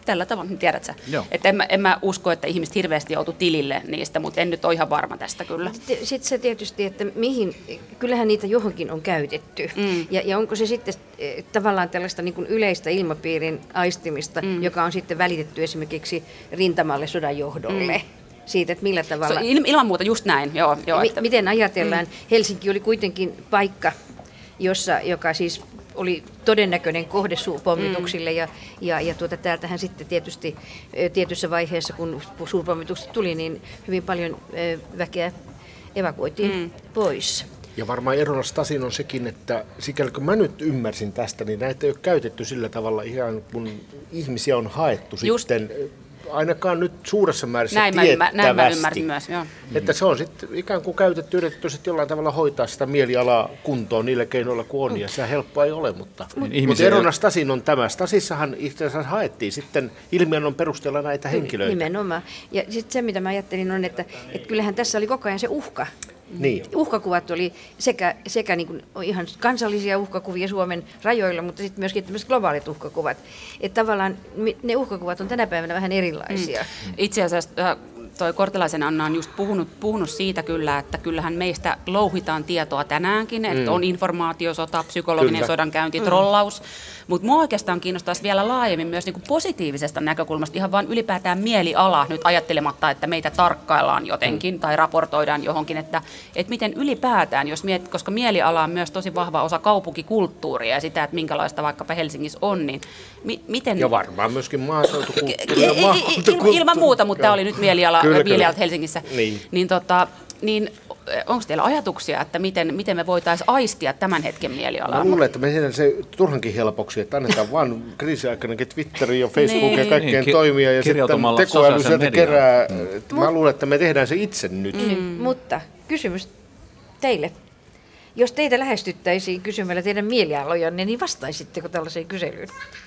tällä tavalla, niin tiedät sä. Joo. Että en mä, en mä usko, että ihmiset hirveästi joutu tilille niistä, mutta en nyt ole ihan varma tästä kyllä. Sitten se tietysti, että mihin, kyllähän niitä johonkin on käytetty. Mm. Ja, ja onko se sitten eh, tavallaan tällaista niin kuin yleistä ilmapiirin aistimista, mm. joka on sitten välitetty esimerkiksi rintamalle sodan johdolle. Mm. Siitä, että millä tavalla... So, il, ilman muuta just näin, joo. joo mi, että, miten ajatellaan? Mm. Helsinki oli kuitenkin paikka, jossa, joka siis oli todennäköinen kohde suurpommituksille, mm. ja, ja, ja tuota, täältähän sitten tietysti tietyssä vaiheessa, kun suurpommitukset tuli, niin hyvin paljon väkeä evakuoitiin mm. pois. Ja varmaan erona Stasin on sekin, että sikäli kun mä nyt ymmärsin tästä, niin näitä ei ole käytetty sillä tavalla ihan kun ihmisiä on haettu Just. sitten... Ainakaan nyt suuressa määrässä näin tiettävästi. Mä, näin mä ymmärsin myös, joo. Että se on sitten ikään kuin käytetty, yritetty sitten jollain tavalla hoitaa sitä mielialaa kuntoon niillä keinoilla kuin on, ja se helppoa ei ole, mutta, niin mutta erona Stasin on tämä. Stasissahan itse asiassa haettiin sitten ilmiönnon perusteella näitä henkilöitä. Nimenomaan. Ja sitten se, mitä mä ajattelin, on, että, että kyllähän tässä oli koko ajan se uhka. Niin. Uhkakuvat oli sekä, sekä niin kuin ihan kansallisia uhkakuvia Suomen rajoilla, mutta sitten myöskin tämmöiset globaalit uhkakuvat. Että tavallaan ne uhkakuvat on tänä päivänä vähän erilaisia. Mm. Itse asiassa toi Kortelaisen Anna on just puhunut, puhunut siitä kyllä, että kyllähän meistä louhitaan tietoa tänäänkin, että mm. on informaatiosota, psykologinen kyllä. sodankäynti, mm. trollaus. Mutta mua oikeastaan kiinnostaisi vielä laajemmin myös niinku positiivisesta näkökulmasta, ihan vaan ylipäätään mieliala, nyt ajattelematta, että meitä tarkkaillaan jotenkin mm. tai raportoidaan johonkin, että, että miten ylipäätään, jos miet, koska mieliala on myös tosi vahva osa kaupunkikulttuuria ja sitä, että minkälaista vaikkapa Helsingissä on, niin mi, miten... Ja varmaan myöskin maaseutukulttuuria. Ilman muuta, mutta tämä oli nyt mieliala, mielialat Helsingissä. Niin. Niin, tota, niin onko teillä ajatuksia, että miten, miten me voitaisiin aistia tämän hetken mielialaa? Mä luulen, että me tehdään se turhankin helpoksi, että annetaan vaan kriisiaikanakin Twitteri ja Facebook niin. ja kaikkien niin, toimia ja sitten tekoäly sieltä kerää. Mm. Mä luulen, että me tehdään se itse nyt. Mm. Mm. Mutta kysymys teille. Jos teitä lähestyttäisiin kysymällä teidän mielialojanne, niin vastaisitteko tällaiseen kyselyyn?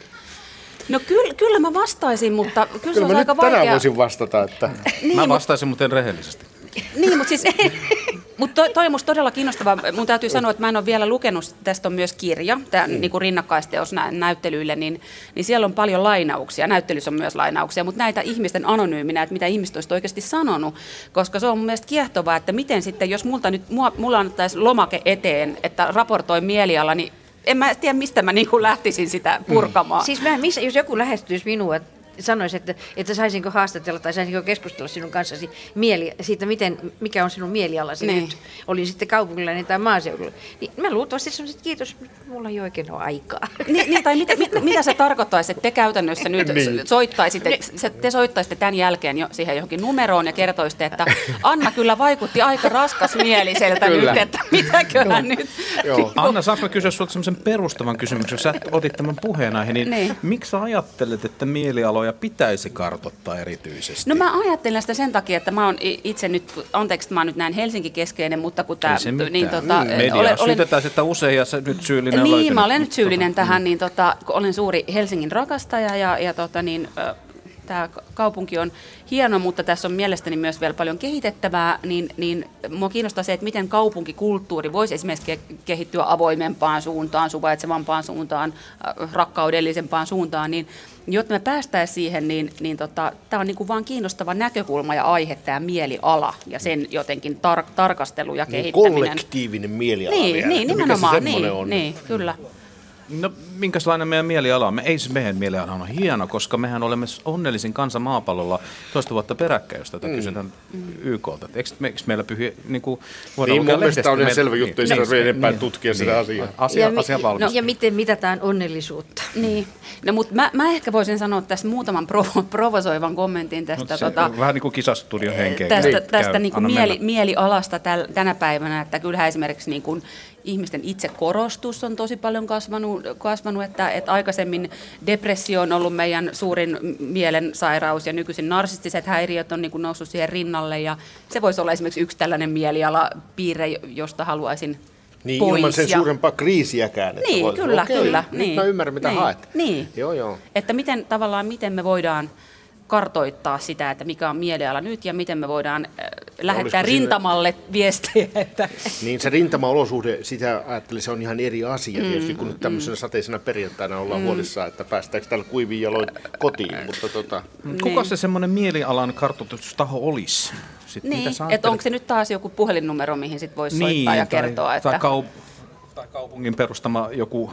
No kyllä, kyllä mä vastaisin, mutta kyllä, kyllä se on aika vaikea. Tänään voisin vastata. Että... niin, mä vastaisin muuten rehellisesti. Niin, mutta siis, mut toi, toi on musta todella kiinnostavaa. Mun täytyy sanoa, että mä en ole vielä lukenut, tästä on myös kirja, tämä mm. niin rinnakkaisteos nä- näyttelyille, niin, niin siellä on paljon lainauksia, näyttelyssä on myös lainauksia, mutta näitä ihmisten anonyyminä, että mitä ihmiset olisivat oikeasti sanonut, koska se on mun mielestä kiehtovaa, että miten sitten, jos multa nyt, mua, mulla annettaisiin lomake eteen, että raportoi mieliala, niin en mä tiedä, mistä mä niin kuin lähtisin sitä purkamaan. Mm. Siis mä, missä, jos joku lähestyisi minua, sanoisi, että, että saisinko haastatella tai saisinko keskustella sinun kanssasi mieli, siitä, miten, mikä on sinun mielialasi niin. nyt, olin sitten kaupunkilainen tai maaseudulla, niin mä luultavasti sanoisin, että kiitos, mulla ei oikein ole aikaa. Niin, niin, tai mitä, mit, mitä se tarkoittaisi, että te käytännössä nyt niin. soittaisitte, te soittaisitte tämän jälkeen jo siihen johonkin numeroon ja kertoisitte, että Anna kyllä vaikutti aika raskasmieliseltä nyt, että mitäköhän no. nyt. Joo. Anna, saanko mä kysyä sinulta sellaisen perustavan kysymyksen, jos sä otit tämän puheenaihe, niin, niin. miksi sä ajattelet, että mielialoja pitäisi kartoittaa erityisesti? No mä ajattelen sitä sen takia, että mä oon itse nyt, anteeksi, että mä oon nyt näin Helsinki-keskeinen, mutta kun tämä... Niin, tota, mm, media olen, syytetään sitä usein ja se nyt syyllinen on Niin, löytynyt. mä olen nyt syyllinen tähän, niin tota, olen suuri Helsingin rakastaja ja, ja tota, niin, tämä kaupunki on hieno, mutta tässä on mielestäni myös vielä paljon kehitettävää, niin, niin mua kiinnostaa se, että miten kaupunkikulttuuri voisi esimerkiksi kehittyä avoimempaan suuntaan, suvaitsevampaan suuntaan, rakkaudellisempaan suuntaan, niin jotta me päästäisiin siihen, niin, niin tota, tämä on niinku vaan kiinnostava näkökulma ja aihe, tämä mieliala ja sen jotenkin tar- tarkastelu ja niin kehittäminen. Kollektiivinen mieliala niin, vielä. Niin, nimenomaan, niin, on? niin, kyllä. No, minkälainen meidän mieliala on? Me, ei se meidän mieliala on hieno, koska mehän olemme onnellisin kansa maapallolla toista vuotta peräkkäin, jos tätä mm. kysytään mm. Y K:lta. Eikö, me, eikö meillä pyhi, niin kuin voidaan niin, mun mielestä on ihan selvä juttu, ei sitä niin, enempää niin, tutkia niin, sitä asiaa. Asia, ja, asia valmis. No, ja miten mitataan onnellisuutta? Niin, no, mutta mä, mä ehkä voisin sanoa tässä muutaman provo- provosoivan kommentin tästä. Se, tota, vähän niin kuin kisastudion henkeä. Tästä, Niin, tästä käy, niin kuin mieli, mielialasta täl, tänä päivänä, että kyllähän esimerkiksi niin kuin ihmisten itsekorostus on tosi paljon kasvanut, kasvanut että, että aikaisemmin depressio on ollut meidän suurin mielensairaus ja nykyisin narsistiset häiriöt on niin kuin noussut siihen rinnalle ja se voisi olla esimerkiksi yksi tällainen mielialapiirre, josta haluaisin niin, pois. Ilman sen ja... suurempaa kriisiäkään. Että niin, voi... kyllä, Okei, kyllä. Nyt niin, mä ymmärrän, mitä niin, haet. Niin, joo, joo. että miten tavallaan, miten me voidaan kartoittaa sitä, että mikä on mieliala nyt ja miten me voidaan lähettää Olisiko rintamalle siinä viestejä. Että niin se rintamaolosuhde, sitä ajattelin, se on ihan eri asia. Mm, tietysti kun nyt tämmöisenä sateisena perjantaina ollaan mm. huolissaan, että päästäänkö täällä kuivin jaloin kotiin. Mutta tota. Kuka niin. se semmoinen mielialan kartoitustaho olisi? Sitten niin, että onko se nyt taas joku puhelinnumero, mihin sit voisi niin, soittaa ja tai, kertoa? Että... Tai, kaup- tai kaupungin perustama joku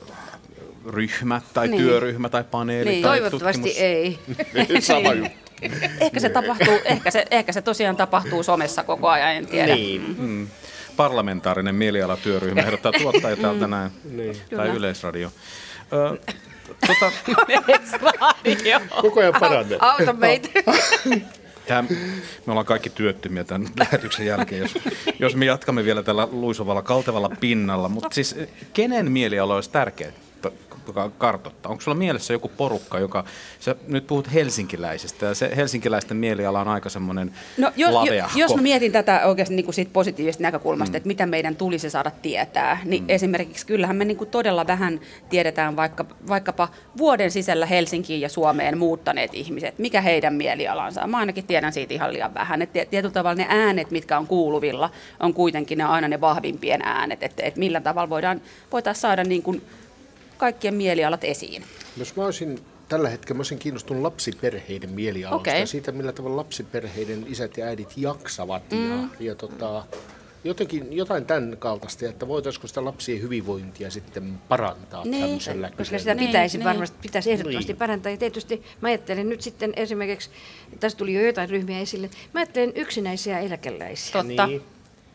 ryhmä tai niin. työryhmä tai paneeli. Niin. Tai toivottavasti tutkimus. ei. Sama juttu. Ehkä se, tapahtuu, ehkä, se, ehkä se tosiaan tapahtuu somessa koko ajan, en tiedä. Niin. Mm. Parlamentaarinen mielialatyöryhmä ehdottaa tuottajia täältä näin, niin. tai Yleisradio. Ö, tota... Yleisradio. Koko ajan paranee. Auta meitä. Tämä, me ollaan kaikki työttömiä tämän lähetyksen jälkeen, jos, jos me jatkamme vielä tällä luisuvalla, kaltevalla pinnalla. Mutta siis kenen mieliala olisi tärkeää kartoittaa? Onko sulla mielessä joku porukka, joka, sä nyt puhut helsinkiläisestä, ja se helsinkiläisten mieliala on aika semmoinen no, jo, laveahko. Jo, jos mä mietin tätä oikeasti niin kuin siitä positiivisesta näkökulmasta, mm. että mitä meidän tulisi saada tietää, niin mm. esimerkiksi kyllähän me niin kuin todella vähän tiedetään vaikka, vaikkapa vuoden sisällä Helsinkiin ja Suomeen muuttaneet ihmiset, mikä heidän mielialansa on. Mä ainakin tiedän siitä ihan liian vähän. Että tietyllä tavalla ne äänet, mitkä on kuuluvilla, on kuitenkin ne aina ne vahvimpien äänet, että, että millä tavalla voidaan, voitaisiin saada niin kuin kaikkien mielialat esiin. Jos mä olisin tällä hetkellä mä olisin kiinnostunut lapsiperheiden mielialasta okay. ja siitä, millä tavalla lapsiperheiden isät ja äidit jaksavat mm. ja, ja tota, jotenkin jotain tämän kaltaista, että voitaisiinko sitä lapsien hyvinvointia sitten parantaa niin. tämmöisellä koska kysellä. Sitä pitäisi niin, varmasti, pitäisi ehdottomasti niin. parantaa. Ja tietysti mä ajattelen nyt sitten esimerkiksi, tässä tuli jo jotain ryhmiä esille, mä ajattelen yksinäisiä eläkeläisiä. Totta. Niin.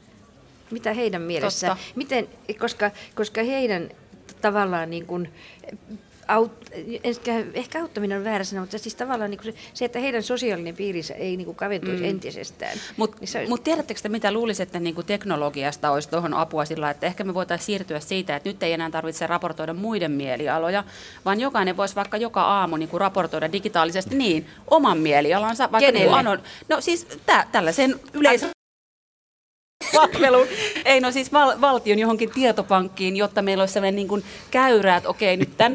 Mitä heidän mielessään, Totta. miten, koska, koska heidän tavallaan niin kuin, aut, ehkä, ehkä auttaminen on väärä sana, mutta siis tavallaan niin kuin se, se, että heidän sosiaalinen piirinsä ei niin kuin kaventuisi mm. entisestään. Mutta niin olisi... mut tiedättekö te, mitä luulisi, että niin kuin teknologiasta olisi tuohon apua sillä, että ehkä me voitaisiin siirtyä siitä, että nyt ei enää tarvitse raportoida muiden mielialoja, vaan jokainen voisi vaikka joka aamu niin kuin raportoida digitaalisesti niin oman mielialansa. Vaikka niin anon, no siis tä, tällaisen yleis... palveluun. Ei no siis val, valtion johonkin tietopankkiin, jotta meillä olisi sellainen niin kuin käyrä, että okei nyt tämän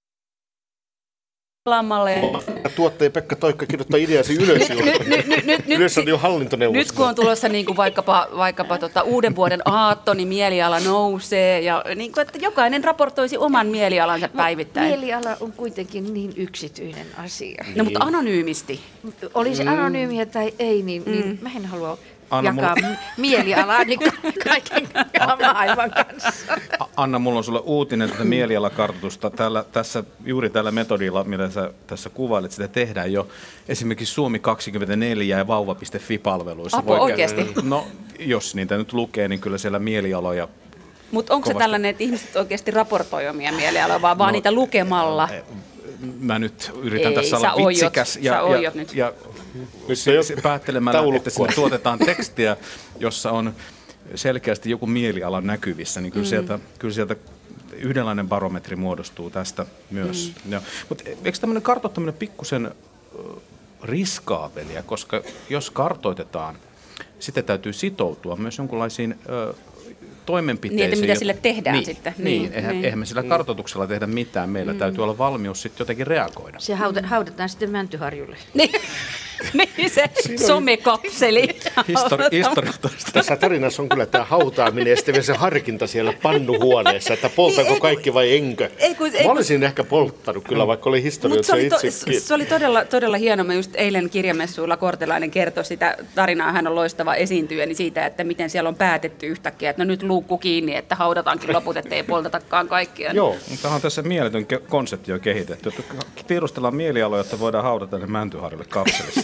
lammalle. Tuottaja Pekka Toikka kirjoittaa ideasi ylös. Yleisradion hallintoneuvosto. Nyt kun on tulossa niin kuin vaikkapa, vaikkapa tota uuden vuoden aatto, niin mieliala nousee. Ja niin kuin, että jokainen raportoisi oman mielialansa päivittäin. Mieliala on kuitenkin niin yksityinen asia. No mutta anonyymisti. Oli se anonyymiä tai ei, niin, niin mm. mä en halua... Anna, jakaa mulla... mielialaani kaiken maailman kanssa. Anna, mulla on sulle uutinen tätä mielialakartoitusta. Täällä, tässä, juuri tällä metodilla, millä sä tässä kuvailet, sitä tehdään jo esimerkiksi Suomi kaksikymmentäneljä ja vauva piste fi-palveluissa. Apua oikeasti? No, jos niitä nyt lukee, niin kyllä siellä mielialoja... Mutta onko kovasti... se tällainen, että ihmiset oikeasti raportoi omia mielialoja, vaan, vaan no, niitä lukemalla? Mä nyt yritän Ei, tässä olla vitsikäs ja, ja, ja, ja se, se päättelemällä, että sinne tuotetaan tekstiä, jossa on selkeästi joku mieliala näkyvissä, niin kyllä, mm. sieltä, kyllä sieltä yhdenlainen barometri muodostuu tästä myös. Mm. Mutta eikö tämmöinen kartoittaminen pikkusen riskaabelia, koska jos kartoitetaan, sitten täytyy sitoutua myös jonkinlaisiin... toimenpiteisiin. Niin, mitä sille tehdään niin, sitten. Niin, niin, eihän, niin. eihän me sillä kartoituksella tehdä mitään. Meillä mm. täytyy olla valmius sitten jotenkin reagoida. Se haudataan sitten Mäntyharjulle. Niin, niin se somekapseli. Histori- historia Tässä tarinassa on kyllä tämä hautaaminen ja sitten vielä se harkinta siellä pannuhuoneessa, että poltanko kaikki vai enkö. Ei, kun, ei, Mä olisin kun... ehkä polttanut kyllä, vaikka oli historioitsija itsekin. Se oli todella, todella hieno. Mä just eilen kirjamessuilla Kortelainen kertoi sitä tarinaa. Hän on loistava esiintyjä siitä, että miten siellä on päätetty yhtäkkiä, että no nyt luukku kiinni, että haudataankin loput, ettei poltatakaan kaikkia. Joo, tämä on tässä mieletön ke- konsepti jo kehitetty. Tiedustellaan mielialoja, jotta voidaan haudata ne Mäntyharjulle kapselissa.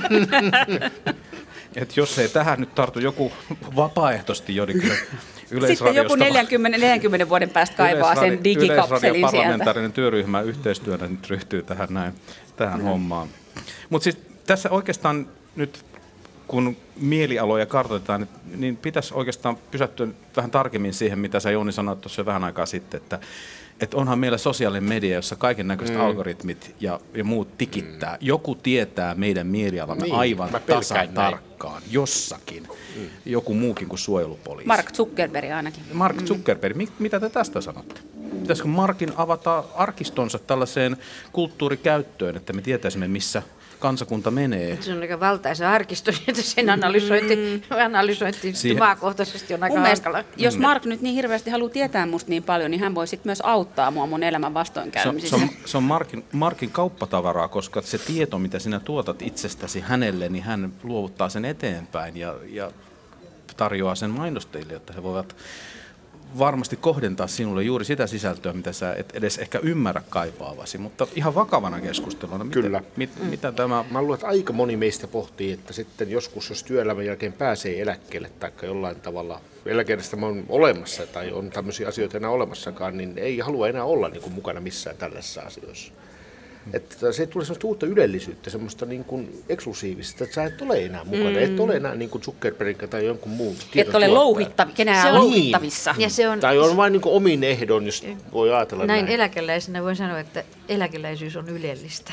Et jos ei tähän nyt tartu joku vapaaehtoisesti jo, niin kyllä Yleisradiosta... Sitten joku neljäkymmentä, neljänkymmenen vuoden päästä kaivaa sen digikapselin sieltä. Parlamentaarinen työryhmä yhteistyönä nyt ryhtyy tähän, näin, tähän mm. hommaan. Mutta siis tässä oikeastaan nyt, kun mielialoja kartoitetaan, niin pitäisi oikeastaan pysähtyä vähän tarkemmin siihen, mitä sä Jouni sanoit tuossa vähän aikaa sitten, että että onhan meillä sosiaalinen media, jossa kaiken näköiset mm. algoritmit ja, ja muut tikittää. Mm. Joku tietää meidän mielialamme niin, aivan tasan tarkkaan, jossakin. Mm. Joku muukin kuin suojelupoliisi. Mark Zuckerberg ainakin. Mark Zuckerberg, mm. mitä te tästä sanotte? Pitäisikö Markin avata arkistonsa tällaiseen kulttuurikäyttöön, että me tietäisimme, missä kansakunta menee. Se on aika valtaisa arkisto, että sen analysointi, mm. analysointi Siihen. maakohtaisesti on aika hankala. Jos Mark nyt niin hirveästi haluaa tietää musta niin paljon, niin hän voi sitten myös auttaa mua mun elämän vastoinkäymisissä. Se on, se on, se on Markin, Markin kauppatavaraa, koska se tieto, mitä sinä tuotat itsestäsi hänelle, niin hän luovuttaa sen eteenpäin ja, ja tarjoaa sen mainostajille, jotta he voivat varmasti kohdentaa sinulle juuri sitä sisältöä, mitä sä et edes ehkä ymmärrä kaipaavasi, mutta ihan vakavana keskusteluna. Kyllä. Mit, mm. mitä tämä... Mä luulen, että aika moni meistä pohtii, että sitten joskus, jos työelämän jälkeen pääsee eläkkeelle tai jollain tavalla eläkejärjestelmä on olemassa tai on tämmöisiä asioita enää olemassakaan, niin ei halua enää olla niin kuin mukana missään tällaisissa asioissa. Että se tulee semmoista uutta ylellisyyttä, semmoista niin kuin eksklusiivista, että sä et ole enää mukana, mm. et ole enää niin kuin Zuckerberg tai jonkun muun. Et ole louhittavi, kenään louhittavissa. Niin. Ja se on, tai on vain niin kuin omin ehdon, jos voi ajatella näin. Näin eläkeläisenä voin sanoa, että eläkeläisyys on ylellistä.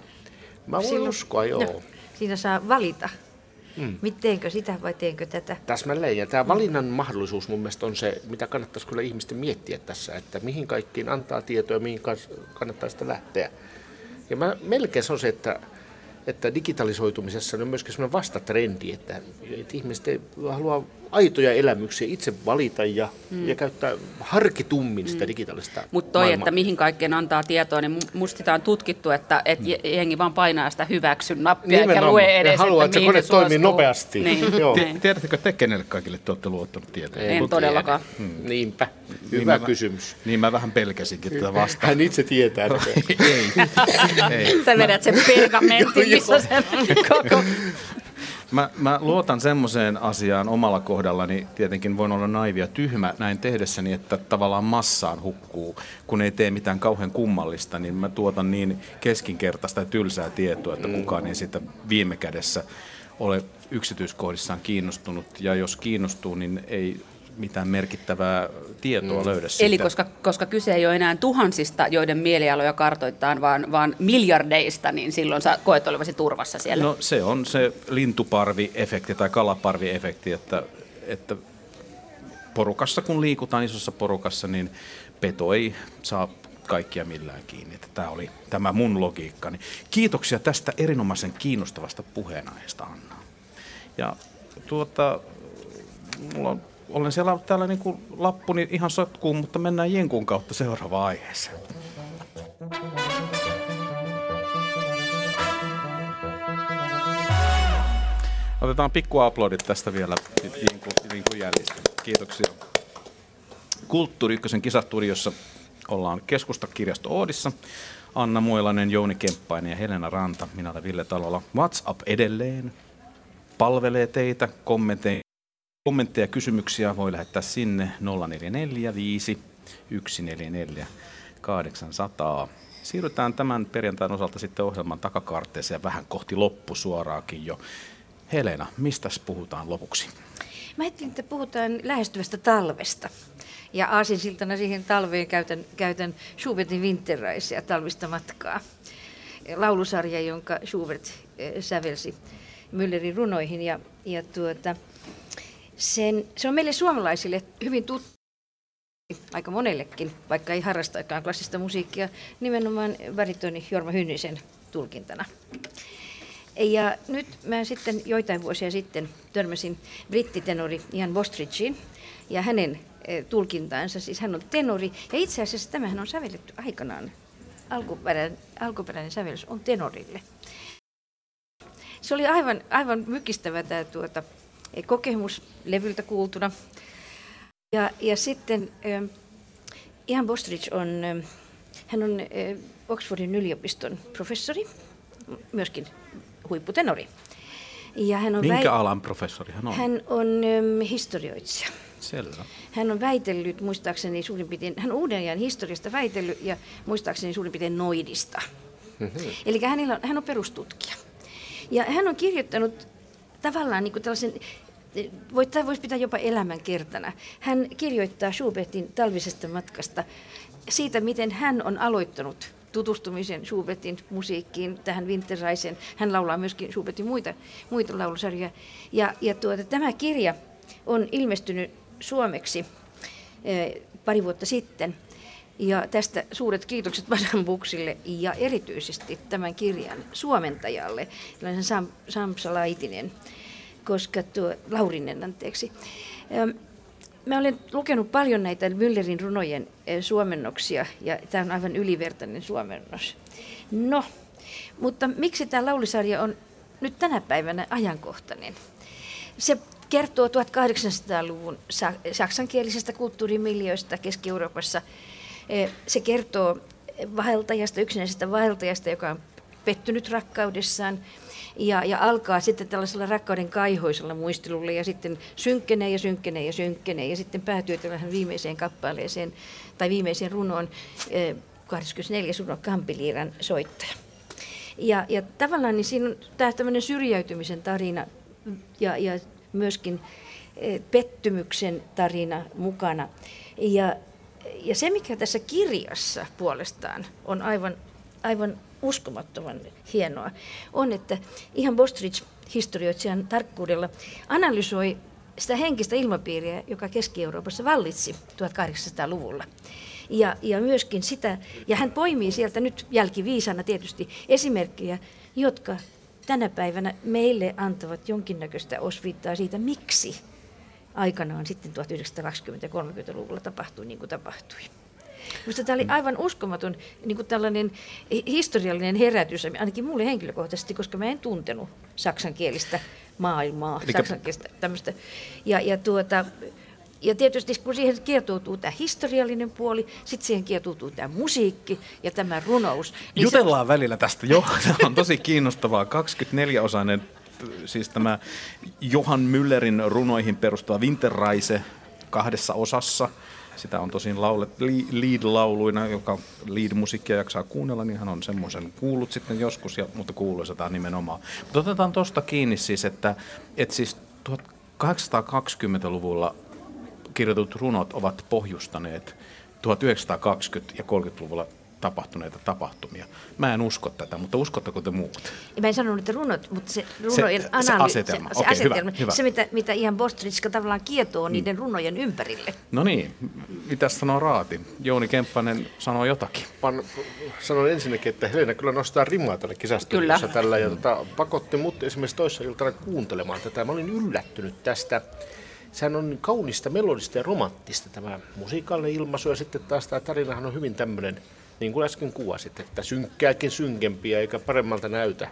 Mä voin Silloin, uskoa, joo. No, siinä saa valita. Mm. Teenkö sitä vai teenkö tätä? Täsmälleen. Ja tämä valinnan mahdollisuus mun mielestä on se, mitä kannattaisi kyllä ihmisten miettiä tässä, että mihin kaikkiin antaa tietoa ja mihin kannattaa sitä lähteä. Ja mä, melkein se on se, että, että digitalisoitumisessa on myöskin sellainen vastatrendi, että, että ihmiset haluaa aitoja elämyksiä itse valita ja, mm. ja käyttää harkitummin sitä mm. digitaalista Mutta toi, maailmaa. Että mihin kaikkeen antaa tietoa, niin musta sitä on tutkittu, että et mm. jengi vaan painaa sitä hyväksyn nappia eikä lue edes, että haluaa, että se kone toimii nopeasti. Niin. Joo. Tiedättekö te, kenelle kaikille te olette luottanut tietoa? En todellakaan. Hmm. Niinpä. Hyvä niin kysymys. Mä, niin mä vähän pelkäsinkin tätä vastaan. Hän itse tietää. ei. ei. Sä vedät sen pergamentin, missä sen koko... Mä, mä luotan semmoiseen asiaan omalla kohdallani, tietenkin voin olla naivi ja tyhmä näin tehdessäni, että tavallaan massaan hukkuu, kun ei tee mitään kauhean kummallista, niin mä tuotan niin keskinkertaista ja tylsää tietoa, että kukaan ei sitä viime kädessä ole yksityiskohdissaan kiinnostunut, ja jos kiinnostuu, niin ei mitään merkittävää tietoa mm. löydä siitä. Eli koska, koska kyse ei ole enää tuhansista, joiden mielialoja kartoittaa, vaan, vaan miljardeista, niin silloin sä koet olevasi turvassa siellä. No se on se lintuparvi-efekti tai kalaparvi-efekti, että, että porukassa kun liikutaan isossa porukassa, niin peto ei saa kaikkia millään kiinni. Että tämä oli tämä mun logiikkani. Kiitoksia tästä erinomaisen kiinnostavasta puheenaiheesta, Anna. Ja tuota, mulla on Olen siellä täällä niin kuin lappuni ihan sotkuun, mutta mennään jenkun kautta seuraavaan aiheeseen. Otetaan pikku aplodit tästä vielä jenkun jäljistä. Kiitoksia. Kulttuuri Ykkösen kisastudiossa ollaan Keskustakirjasto Oodissa. Anna Muolainen, Jouni Kemppainen ja Helena Ranta. Minä olen Ville Talola. WhatsApp edelleen palvelee teitä kommenteja. Kommentteja ja kysymyksiä voi lähettää sinne nolla neljä neljä viisi yksi neljä neljä kahdeksan nolla nolla. Siirrytään tämän perjantain osalta sitten ohjelman takakaarteeseen vähän kohti loppusuoraakin jo. Helena, mistäs puhutaan lopuksi? Mä ajattelin, että puhutaan lähestyvästä talvesta. Ja aasinsiltana siihen talveen käytän, käytän Schubertin Winterreise ja talvista matkaa. Laulusarja, jonka Schubert sävelsi Müllerin runoihin. Ja, ja tuota... Sen, se on meille suomalaisille hyvin tuttu, aika monellekin, vaikka ei harrastaakaan klassista musiikkia, nimenomaan baritoni Jorma Hynnisen tulkintana. Ja nyt mä sitten joitain vuosia sitten törmäsin brittitenori Ian Bostridgeen ja hänen tulkintaansa, siis hän on tenori, ja itse asiassa tämähän on sävelletty aikanaan, alkuperäinen, alkuperäinen sävellys on tenorille. Se oli aivan, aivan mykistävä tämä tuota, kokemus levyltä kuultuna. Ja, ja sitten äh, Ian Bostridge on, äh, hän on äh, Oxfordin yliopiston professori, myöskin huipputenori. Ja hän on Minkä väi- alan professori hän on? Hän on ähm, historioitsija. Selvä. Hän on väitellyt, muistaakseni suurin piirtein, hän on uuden ajan historiasta väitellyt ja muistaakseni suurin piirtein noidista. Mm-hmm. Eli hänellä on, hän on perustutkija. Ja hän on kirjoittanut tavallaan niin kuin tällaisen, tämä voisi pitää jopa elämänkertana. Hän kirjoittaa Schubertin talvisesta matkasta siitä, miten hän on aloittanut tutustumisen Schubertin musiikkiin, tähän Winterreiseen. Hän laulaa myöskin Schubertin muita, muita laulusarjoja. Ja, ja tuota, tämä kirja on ilmestynyt suomeksi eh, pari vuotta sitten. Ja tästä suuret kiitokset Vasan Buksille ja erityisesti tämän kirjan suomentajalle, Sam, Sampsa Laitinen, koska tuo, Laurinen, anteeksi. Mä olen lukenut paljon näitä Müllerin runojen suomennoksia ja tämä on aivan ylivertainen suomennos. No, mutta miksi tämä laulusarja on nyt tänä päivänä ajankohtainen? Se kertoo tuhatkahdeksansataaluvun saksankielisestä kulttuurimiljöistä Keski-Euroopassa. Se kertoo vaeltajasta, yksinäisestä vaeltajasta, joka on pettynyt rakkaudessaan ja, ja alkaa sitten tällaisella rakkauden kaihoisella muistelulla ja sitten synkkenee ja synkkenee ja synkkenee ja sitten päätyy tähän viimeiseen kappaleeseen tai viimeiseen runoon, kahdeskymmenesneljäs runo Kampiliiran soittaja. Ja, ja tavallaan niin siinä on tämä tämmöinen syrjäytymisen tarina ja, ja myöskin pettymyksen tarina mukana. Ja, ja se, mikä tässä kirjassa puolestaan on aivan, aivan uskomattoman hienoa, on, että Ian Bostridge historioitsijan tarkkuudella analysoi sitä henkistä ilmapiiriä, joka Keski-Euroopassa vallitsi tuhatkahdeksansataaluvulla. Ja, ja myöskin sitä, ja hän poimii sieltä nyt jälkiviisana tietysti esimerkkejä, jotka tänä päivänä meille antavat jonkinnäköistä osviittaa siitä, miksi aikanaan sitten tuhatyhdeksänsataakaksikymmentä- ja kolmekymmentäluvulla tapahtui niin kuin tapahtui. Minusta tämä oli aivan uskomaton niin kuin tällainen historiallinen herätys, ainakin minulle henkilökohtaisesti, koska mä en tuntenut saksankielistä maailmaa, Eli... saksankielistä tämmöistä. Ja, ja, tuota, ja tietysti kun siihen kietoutuu tämä historiallinen puoli, sitten siihen kietoutuu tämä musiikki ja tämä runous. Niin Jutellaan se... välillä tästä jo, tämä on tosi kiinnostavaa, kaksikymmentäneljäosainen, siis tämä Johan Müllerin runoihin perustuva Winterreise kahdessa osassa. Sitä on tosin laulet, lead-lauluina, joka lead-musiikkia jaksaa kuunnella, niin hän on semmoisen kuullut sitten joskus, ja, mutta kuuluisa tämä nimenomaan. Mutta otetaan tuosta kiinni siis, että, että siis tuhatkahdeksansataakaksikymmentäluvulla kirjoitut runot ovat pohjustaneet tuhatyhdeksänsataakaksikymmentä- ja kolmekymmentäluvulla tapahtuneita tapahtumia. Mä en usko tätä, mutta uskotteko te muut? Mä en sanonut, että runot, mutta se runojen se, analyysi, se asetelma, se, se, Okei, asetelma hyvä, hyvä. se mitä, mitä Ian Bostridge tavallaan kietoo mm. niiden runojen ympärille. No niin, mitäs sanoo Raati? Jouni Kemppanen sanoo jotakin. Pan, sanon ensinnäkin, että Helena kyllä nostaa rimaa tälle kisastudiossa tällä ja tota, pakotti mut esimerkiksi toissa iltana kuuntelemaan tätä. Mä olin yllättynyt tästä. Sehän on kaunista, melodista ja romanttista tämä musiikallinen ilmaisu ja sitten taas tämä tarinahan on hyvin tämmöinen, niin kuin äsken kuvasit, että synkkääkin synkempiä eikä paremmalta näytä.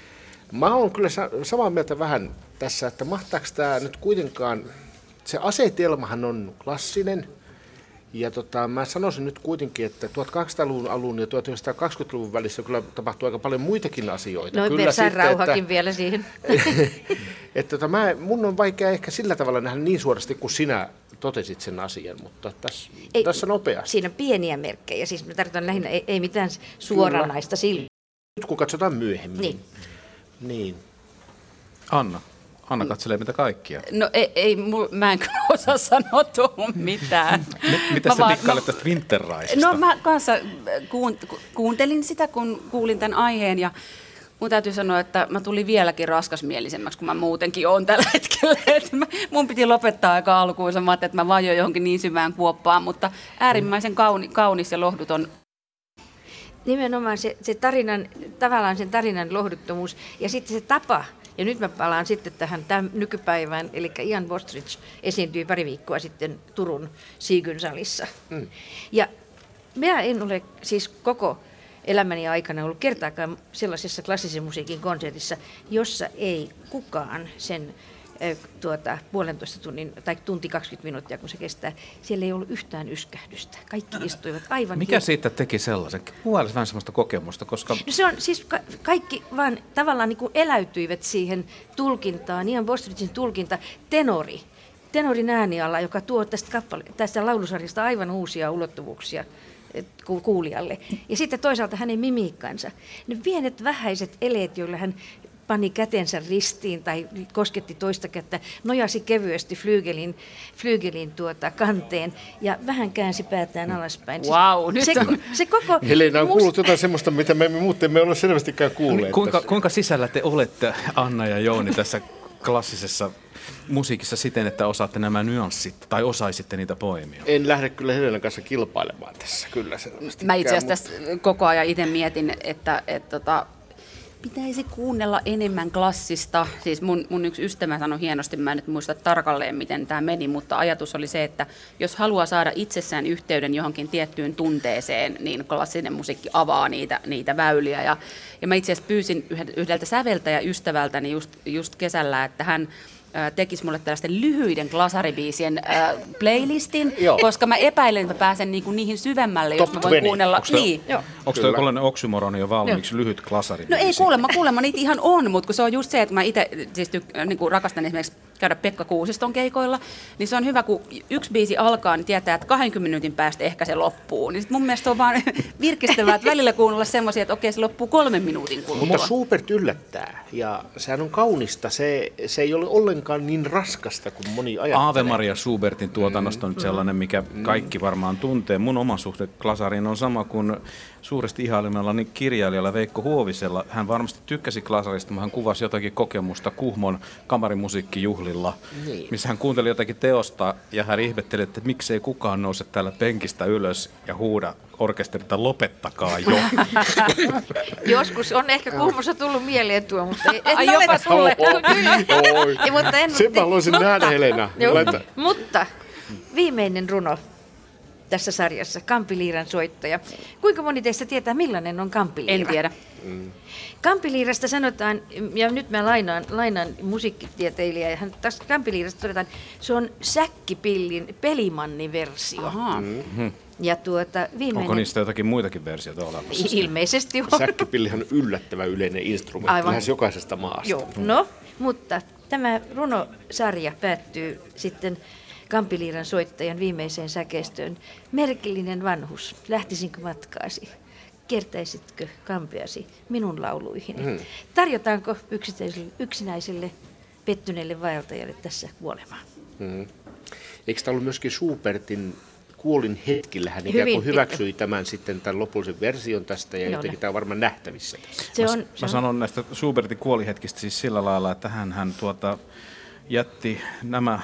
Mä oon kyllä samaa mieltä vähän tässä, että mahtaako tämä nyt kuitenkaan, se asetelmahan on klassinen ja tota, mä sanoisin nyt kuitenkin, että tuhatkahdeksansataaluvun alun ja tuhatyhdeksänsataakaksikymmentäluvun välissä kyllä tapahtuu aika paljon muitakin asioita. No persään rauhakin että, vielä siihen. että tota, mä, mun on vaikea ehkä sillä tavalla nähdä niin suorasti kuin sinä totesit sen asian, mutta tässä, ei, tässä nopeasti. Siinä on pieniä merkkejä, siis me tarvitaan lähinnä, ei, ei mitään suoranaista sillä. Nyt kun katsotaan myöhemmin. Niin. niin. Anna. Anna katselee mitä kaikkia. No ei, ei mul, mä en kyllä osaa sanoa tuohon mitään. Mitä sä dikkailet tästä Winterreisesta? No mä kanssa kuun, kuuntelin sitä, kun kuulin tämän aiheen ja mun täytyy sanoa, että mä tulin vieläkin raskasmielisemmäksi, kun mä muutenkin oon tällä hetkellä. Että mä, mun piti lopettaa aika alkuun, mä ajattelin, että mä vajoin johonkin niin syvään kuoppaan, mutta äärimmäisen kauni, kaunis ja lohduton. Nimenomaan se, se tarinan, tavallaan sen tarinan lohduttomuus ja sitten se tapa. Ja nyt mä palaan sitten tähän tämän nykypäivään, eli Ian Bostridge esiintyi pari viikkoa sitten Turun Siigyn salissa. Mm. Ja minä en ole siis koko elämäni aikana ollut kertaakaan sellaisessa klassisen musiikin konsertissa, jossa ei kukaan sen tuota, puolentoista tunnin tai tunti kaksikymmentä minuuttia, kun se kestää, siellä ei ollut yhtään yskähdystä. Kaikki istuivat aivan... Mikä siitä teki sellaisen? Kuvailisi vähän sellaista kokemusta, koska... No se on siis ka- kaikki vaan tavallaan niin kuin eläytyivät siihen tulkintaan, Ian Bostridgen tulkinta, tenori, tenorin ääniala, joka tuo tästä, kappale- tästä laulusarjasta aivan uusia ulottuvuuksia kuulijalle. Ja sitten toisaalta hänen mimiikkansa. Ne pienet vähäiset eleet, joilla hän pani kätensä ristiin tai kosketti toista kättä, nojasi kevyesti flyygelin, flyygelin tuota kanteen ja vähän käänsi päätään alaspäin. Wow, nyt se, on... se koko... Helena on kuullut jotain semmoista, mitä me emme muut emme ole selvästikään kuulleet. Kuinka, kuinka sisällä te olette, Anna ja Jouni, tässä klassisessa musiikissa siten, että osaatte nämä nyanssit tai osaisitte niitä poimia? En lähde kyllä Helenan kanssa kilpailemaan tässä kyllä. Mä itse asiassa tässä koko ajan itse mietin, että, että tota, pitäisi kuunnella enemmän klassista. Siis mun, mun yksi ystävä sanoi hienosti, mä en nyt muista tarkalleen miten tämä meni, mutta ajatus oli se, että jos haluaa saada itsessään yhteyden johonkin tiettyyn tunteeseen, niin klassinen musiikki avaa niitä, niitä väyliä. Ja, ja mä itse asiassa pyysin yhdeltä säveltäjäystävältäni just, just kesällä, että hän tekisi mulle tällaisten lyhyiden glasaribiisien äh, playlistin, Joo. koska mä epäilen, että mä pääsen niinku niihin syvemmälle, jos mä voin kuunnella. Onko toi, niin. onko toi kollainen oksymoroni jo valmiiksi Joo. lyhyt glasaribiisi? No ei kuulemma, kuulemma niitä ihan on, mutta kun se on just se, että mä itse siis tyk- niinku rakastan esimerkiksi käydä Pekka Kuusiston keikoilla, niin se on hyvä, kun yksi biisi alkaa, niin tietää, että kaksikymmentä minuutin päästä ehkä se loppuu. Niin sit mun mielestä on vaan virkistävää, että välillä kuunnella semmoisia, että okei, se loppuu kolmen minuutin kuluttua. Mutta Schubert yllättää, ja sehän on kaunista. Se, se ei ole ollenkaan niin raskasta kuin moni ajattelee. Aave Maria Schubertin tuotannosta on nyt sellainen, mikä kaikki varmaan tuntee. Mun oma suhde glasariin on sama kuin suuresti ihailemallani kirjailijalla Veikko Huovisella. Hän varmasti tykkäsi glasarista, mutta hän kuvasi jotakin kokemusta Kuhmon kamarimusiikkijuhlilla, niin. missä hän kuunteli jotakin teosta ja hän ihmetteli, että miksei kukaan nouse täällä penkistä ylös ja huuda orkesterilta lopettakaa jo. Joskus on ehkä Kuhmossa tullut mieleen tuo, mutta ei, Ai jopa sulle. Sen mä haluaisin nähdä, Helena. Mutta viimeinen runo tässä sarjassa, Kampiliiran soittaja. Kuinka moni teistä tietää, millainen on kampiliira? En tiedä. Mm. Kampiliirasta sanotaan, ja nyt mä lainaan, lainaan musiikkitieteilijää, ja hän tässä kampiliirasta todetaan, se on säkkipillin pelimanniversio. Ahaa. Mm-hmm. Ja tuota, viimeinen... Onko niistä jotakin muitakin versioita olemassa? Ilmeisesti on. Säkkipillihan on yllättävän yleinen instrumentti, Aivan. lähes jokaisesta maasta. Joo, no, mutta tämä runosarja päättyy sitten Kampiliiran soittajan viimeiseen säkeistöön. Merkillinen vanhus, lähtisinkö matkaasi? Kiertäisitkö kampeasi minun lauluihini? Mm. Tarjotaanko yksinäiselle pettyneelle vaeltajalle tässä kuolemaa? Mm. Eikö tämä ollut myöskin Schubertin kuolin hetkillä? Hän ikään kuin hyväksyi tämän sitten tämän lopullisen version tästä ja jotenkin tämä on varmaan nähtävissä tässä. Se on, mä, se mä on. sanon näistä Schubertin kuolihetkistä siis sillä lailla, että hän, hän tuota, jätti nämä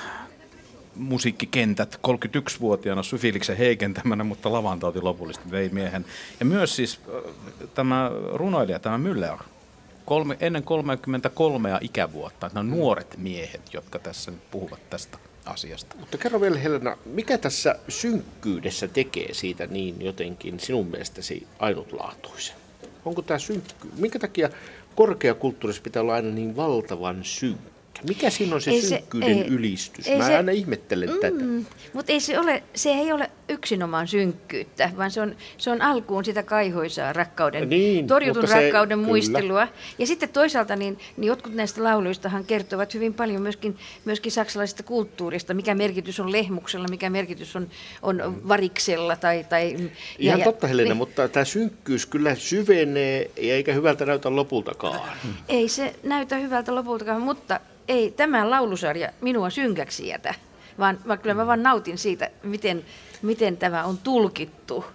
musiikkikentät kolmekymmentäyksivuotiaana syfiiliksen heikentämänä, mutta lavantauti lopullisesti vei miehen. Ja myös siis tämä runoilija, tämä Müller, kolme, ennen kolmekymmentäkolmea ikävuotta, että nämä nuoret miehet, jotka tässä nyt puhuvat tästä asiasta. Mutta kerro vielä, Helena, mikä tässä synkkyydessä tekee siitä niin jotenkin sinun mielestäsi ainutlaatuisen? Onko tämä synkkyys? Minkä takia korkeakulttuurissa pitää olla aina niin valtavan synkkä? Mikä siinä on se ei synkkyyden se, ei, ylistys? Ei Mä se, aina ihmettelen mm, tätä. Mutta ei se, ole, se ei ole yksinomaan synkkyyttä, vaan se on, se on alkuun sitä kaihoisaa rakkauden, niin, torjutun rakkauden se, muistelua. Kyllä. Ja sitten toisaalta niin, niin jotkut näistä lauluistahan kertovat hyvin paljon myöskin, myöskin saksalaisesta kulttuurista, mikä merkitys on lehmuksella, mikä merkitys on, on variksella. Tai, tai, Ihan ja, totta, Helena, niin, mutta tämä synkkyys kyllä syvenee eikä hyvältä näytä lopultakaan. Ei se näytä hyvältä lopultakaan, mutta ei tämä laulusarja minua synkäksi jätä, vaan, vaan kyllä mä vaan nautin siitä, miten, miten tämä on tulkittu.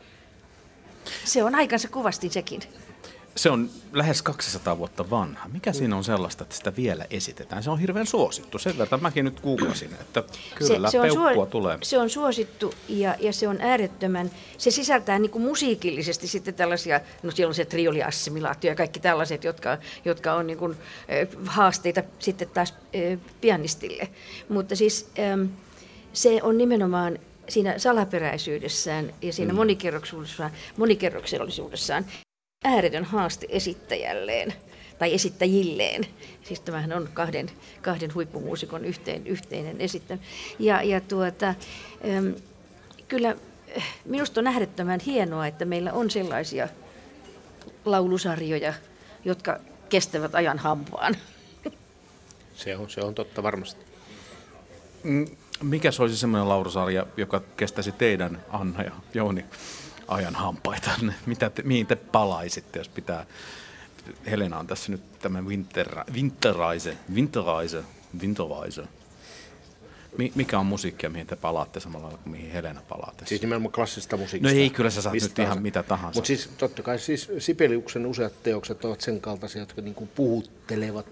Se on aikansa kuvasti sekin. Se on lähes kaksisataa vuotta vanha. Mikä siinä on sellaista, että sitä vielä esitetään? Se on hirveän suosittu. Sen verran mäkin nyt googlasin, että kyllä se, se peukkua suo, tulee. Se on suosittu ja, ja se on äärettömän, se sisältää niin kuin musiikillisesti sitten tällaisia, no siellä on se trioliassimilaatio ja kaikki tällaiset, jotka, jotka on niin kuin, äh, haasteita sitten taas äh, pianistille. Mutta siis ähm, se on nimenomaan siinä salaperäisyydessään ja siinä mm. monikerroksuudessaan, monikerroksellisuudessaan ääretön haaste esittäjälleen tai esittäjilleen. Siis tämähän on kahden, kahden huippumuusikon yhteen, yhteinen esittämä. Ja, ja tuota, ähm, kyllä minusta on äärettömän hienoa, että meillä on sellaisia laulusarjoja, jotka kestävät ajan hampaan. Se on, se on totta varmasti. Mikä se olisi semmoinen laulusarja, joka kestäisi teidän, Anna ja Jouni, ajan hampaita? Mitä te, mihin te palaisitte, jos pitää... Helena on tässä nyt tämä winter, Winterreise, Winterreise, Winterreise. Mikä on musiikkia, mihin te palaatte samalla lailla kuin mihin Helena palaatte? Siis nimenomaan klassista musiikista. No ei, kyllä sä saat nyt tahansa. Ihan mitä tahansa. Mutta siis totta kai siis Sibeliuksen useat teokset ovat sen kaltaisia, jotka niinku puhuttelevat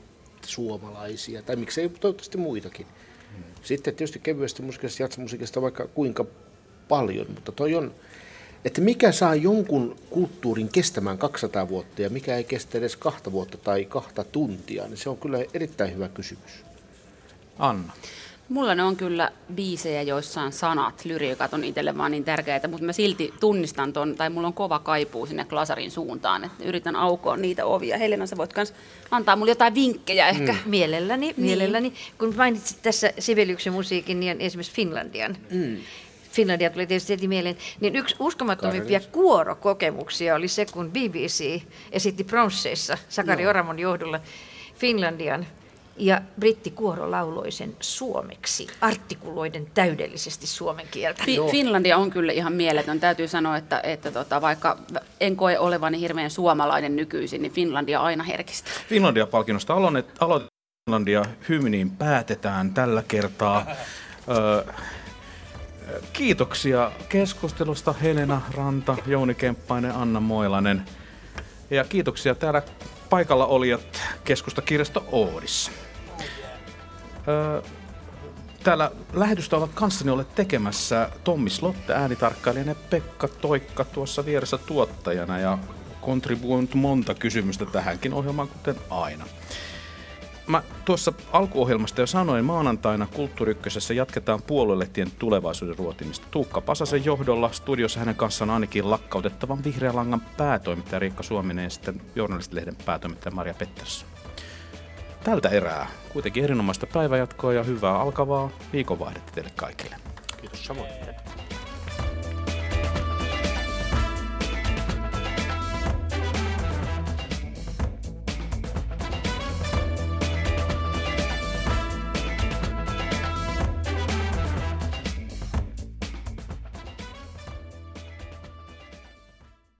suomalaisia, tai miksei toivottavasti muitakin. Hmm. Sitten tietysti kevyesti musiikista, jazz-musiikista vaikka kuinka paljon, mutta toi on, että mikä saa jonkun kulttuurin kestämään kaksisataa vuotta ja mikä ei kestä edes kahta vuotta tai kahta tuntia, niin se on kyllä erittäin hyvä kysymys. Anna. Mulla ne on kyllä biisejä, joissa on sanat, lyriikat on itselle vaan niin tärkeitä, mutta mä silti tunnistan ton, tai mulla on kova kaipuu sinne glasarin suuntaan, että yritän aukoa niitä ovia. Helena, sä voit kans antaa mulle jotain vinkkejä ehkä. Mm. Mielelläni, mielelläni. Niin. Kun mainitsit tässä Sibeliuksen musiikin, niin esimerkiksi Finlandian. Mm. Finlandia tuli tietysti heti mieleen, niin yksi uskomattomimpia kuorokokemuksia oli se, kun B B C esitti Bronsseissa Sakari no. Oramon johdolla Finlandian, ja brittikuoro lauloi sen suomeksi, artikuloiden täydellisesti suomen kieltä. Fi- Finlandia on kyllä ihan mieletön. Täytyy sanoa, että, että tota, vaikka en koe olevani hirveän suomalainen nykyisin, niin Finlandia aina herkistää. Finlandia-palkinnosta aloitetaan. Finlandia-hymniin päätetään tällä kertaa. Ö, kiitoksia keskustelusta Helena Ranta, Jouni Kemppainen, Anna Moilanen. Ja kiitoksia täällä paikalla olijat Keskustakirjasto Oodissa. Öö, täällä lähetystä ovat kanssani olleet tekemässä Tommi Slotte äänitarkkailijana ja Pekka Toikka tuossa vieressä tuottajana ja kontribuoinut monta kysymystä tähänkin ohjelmaan, kuten aina. Mä tuossa alkuohjelmasta jo sanoin, maanantaina Kulttuuri Ykkösessä jatketaan puoluelehtien tulevaisuuden ruotimista. Tuukka Pasasen johdolla studiossa hänen kanssaan ainakin lakkautettavan Vihreän langan päätoimittaja Riikka Suominen ja sitten Journalistilehden päätoimittaja Maria Pettersson. Tältä erää kuitenkin erinomaista päivänjatkoa ja hyvää alkavaa viikonvaihdetta teille kaikille. Kiitos samoin.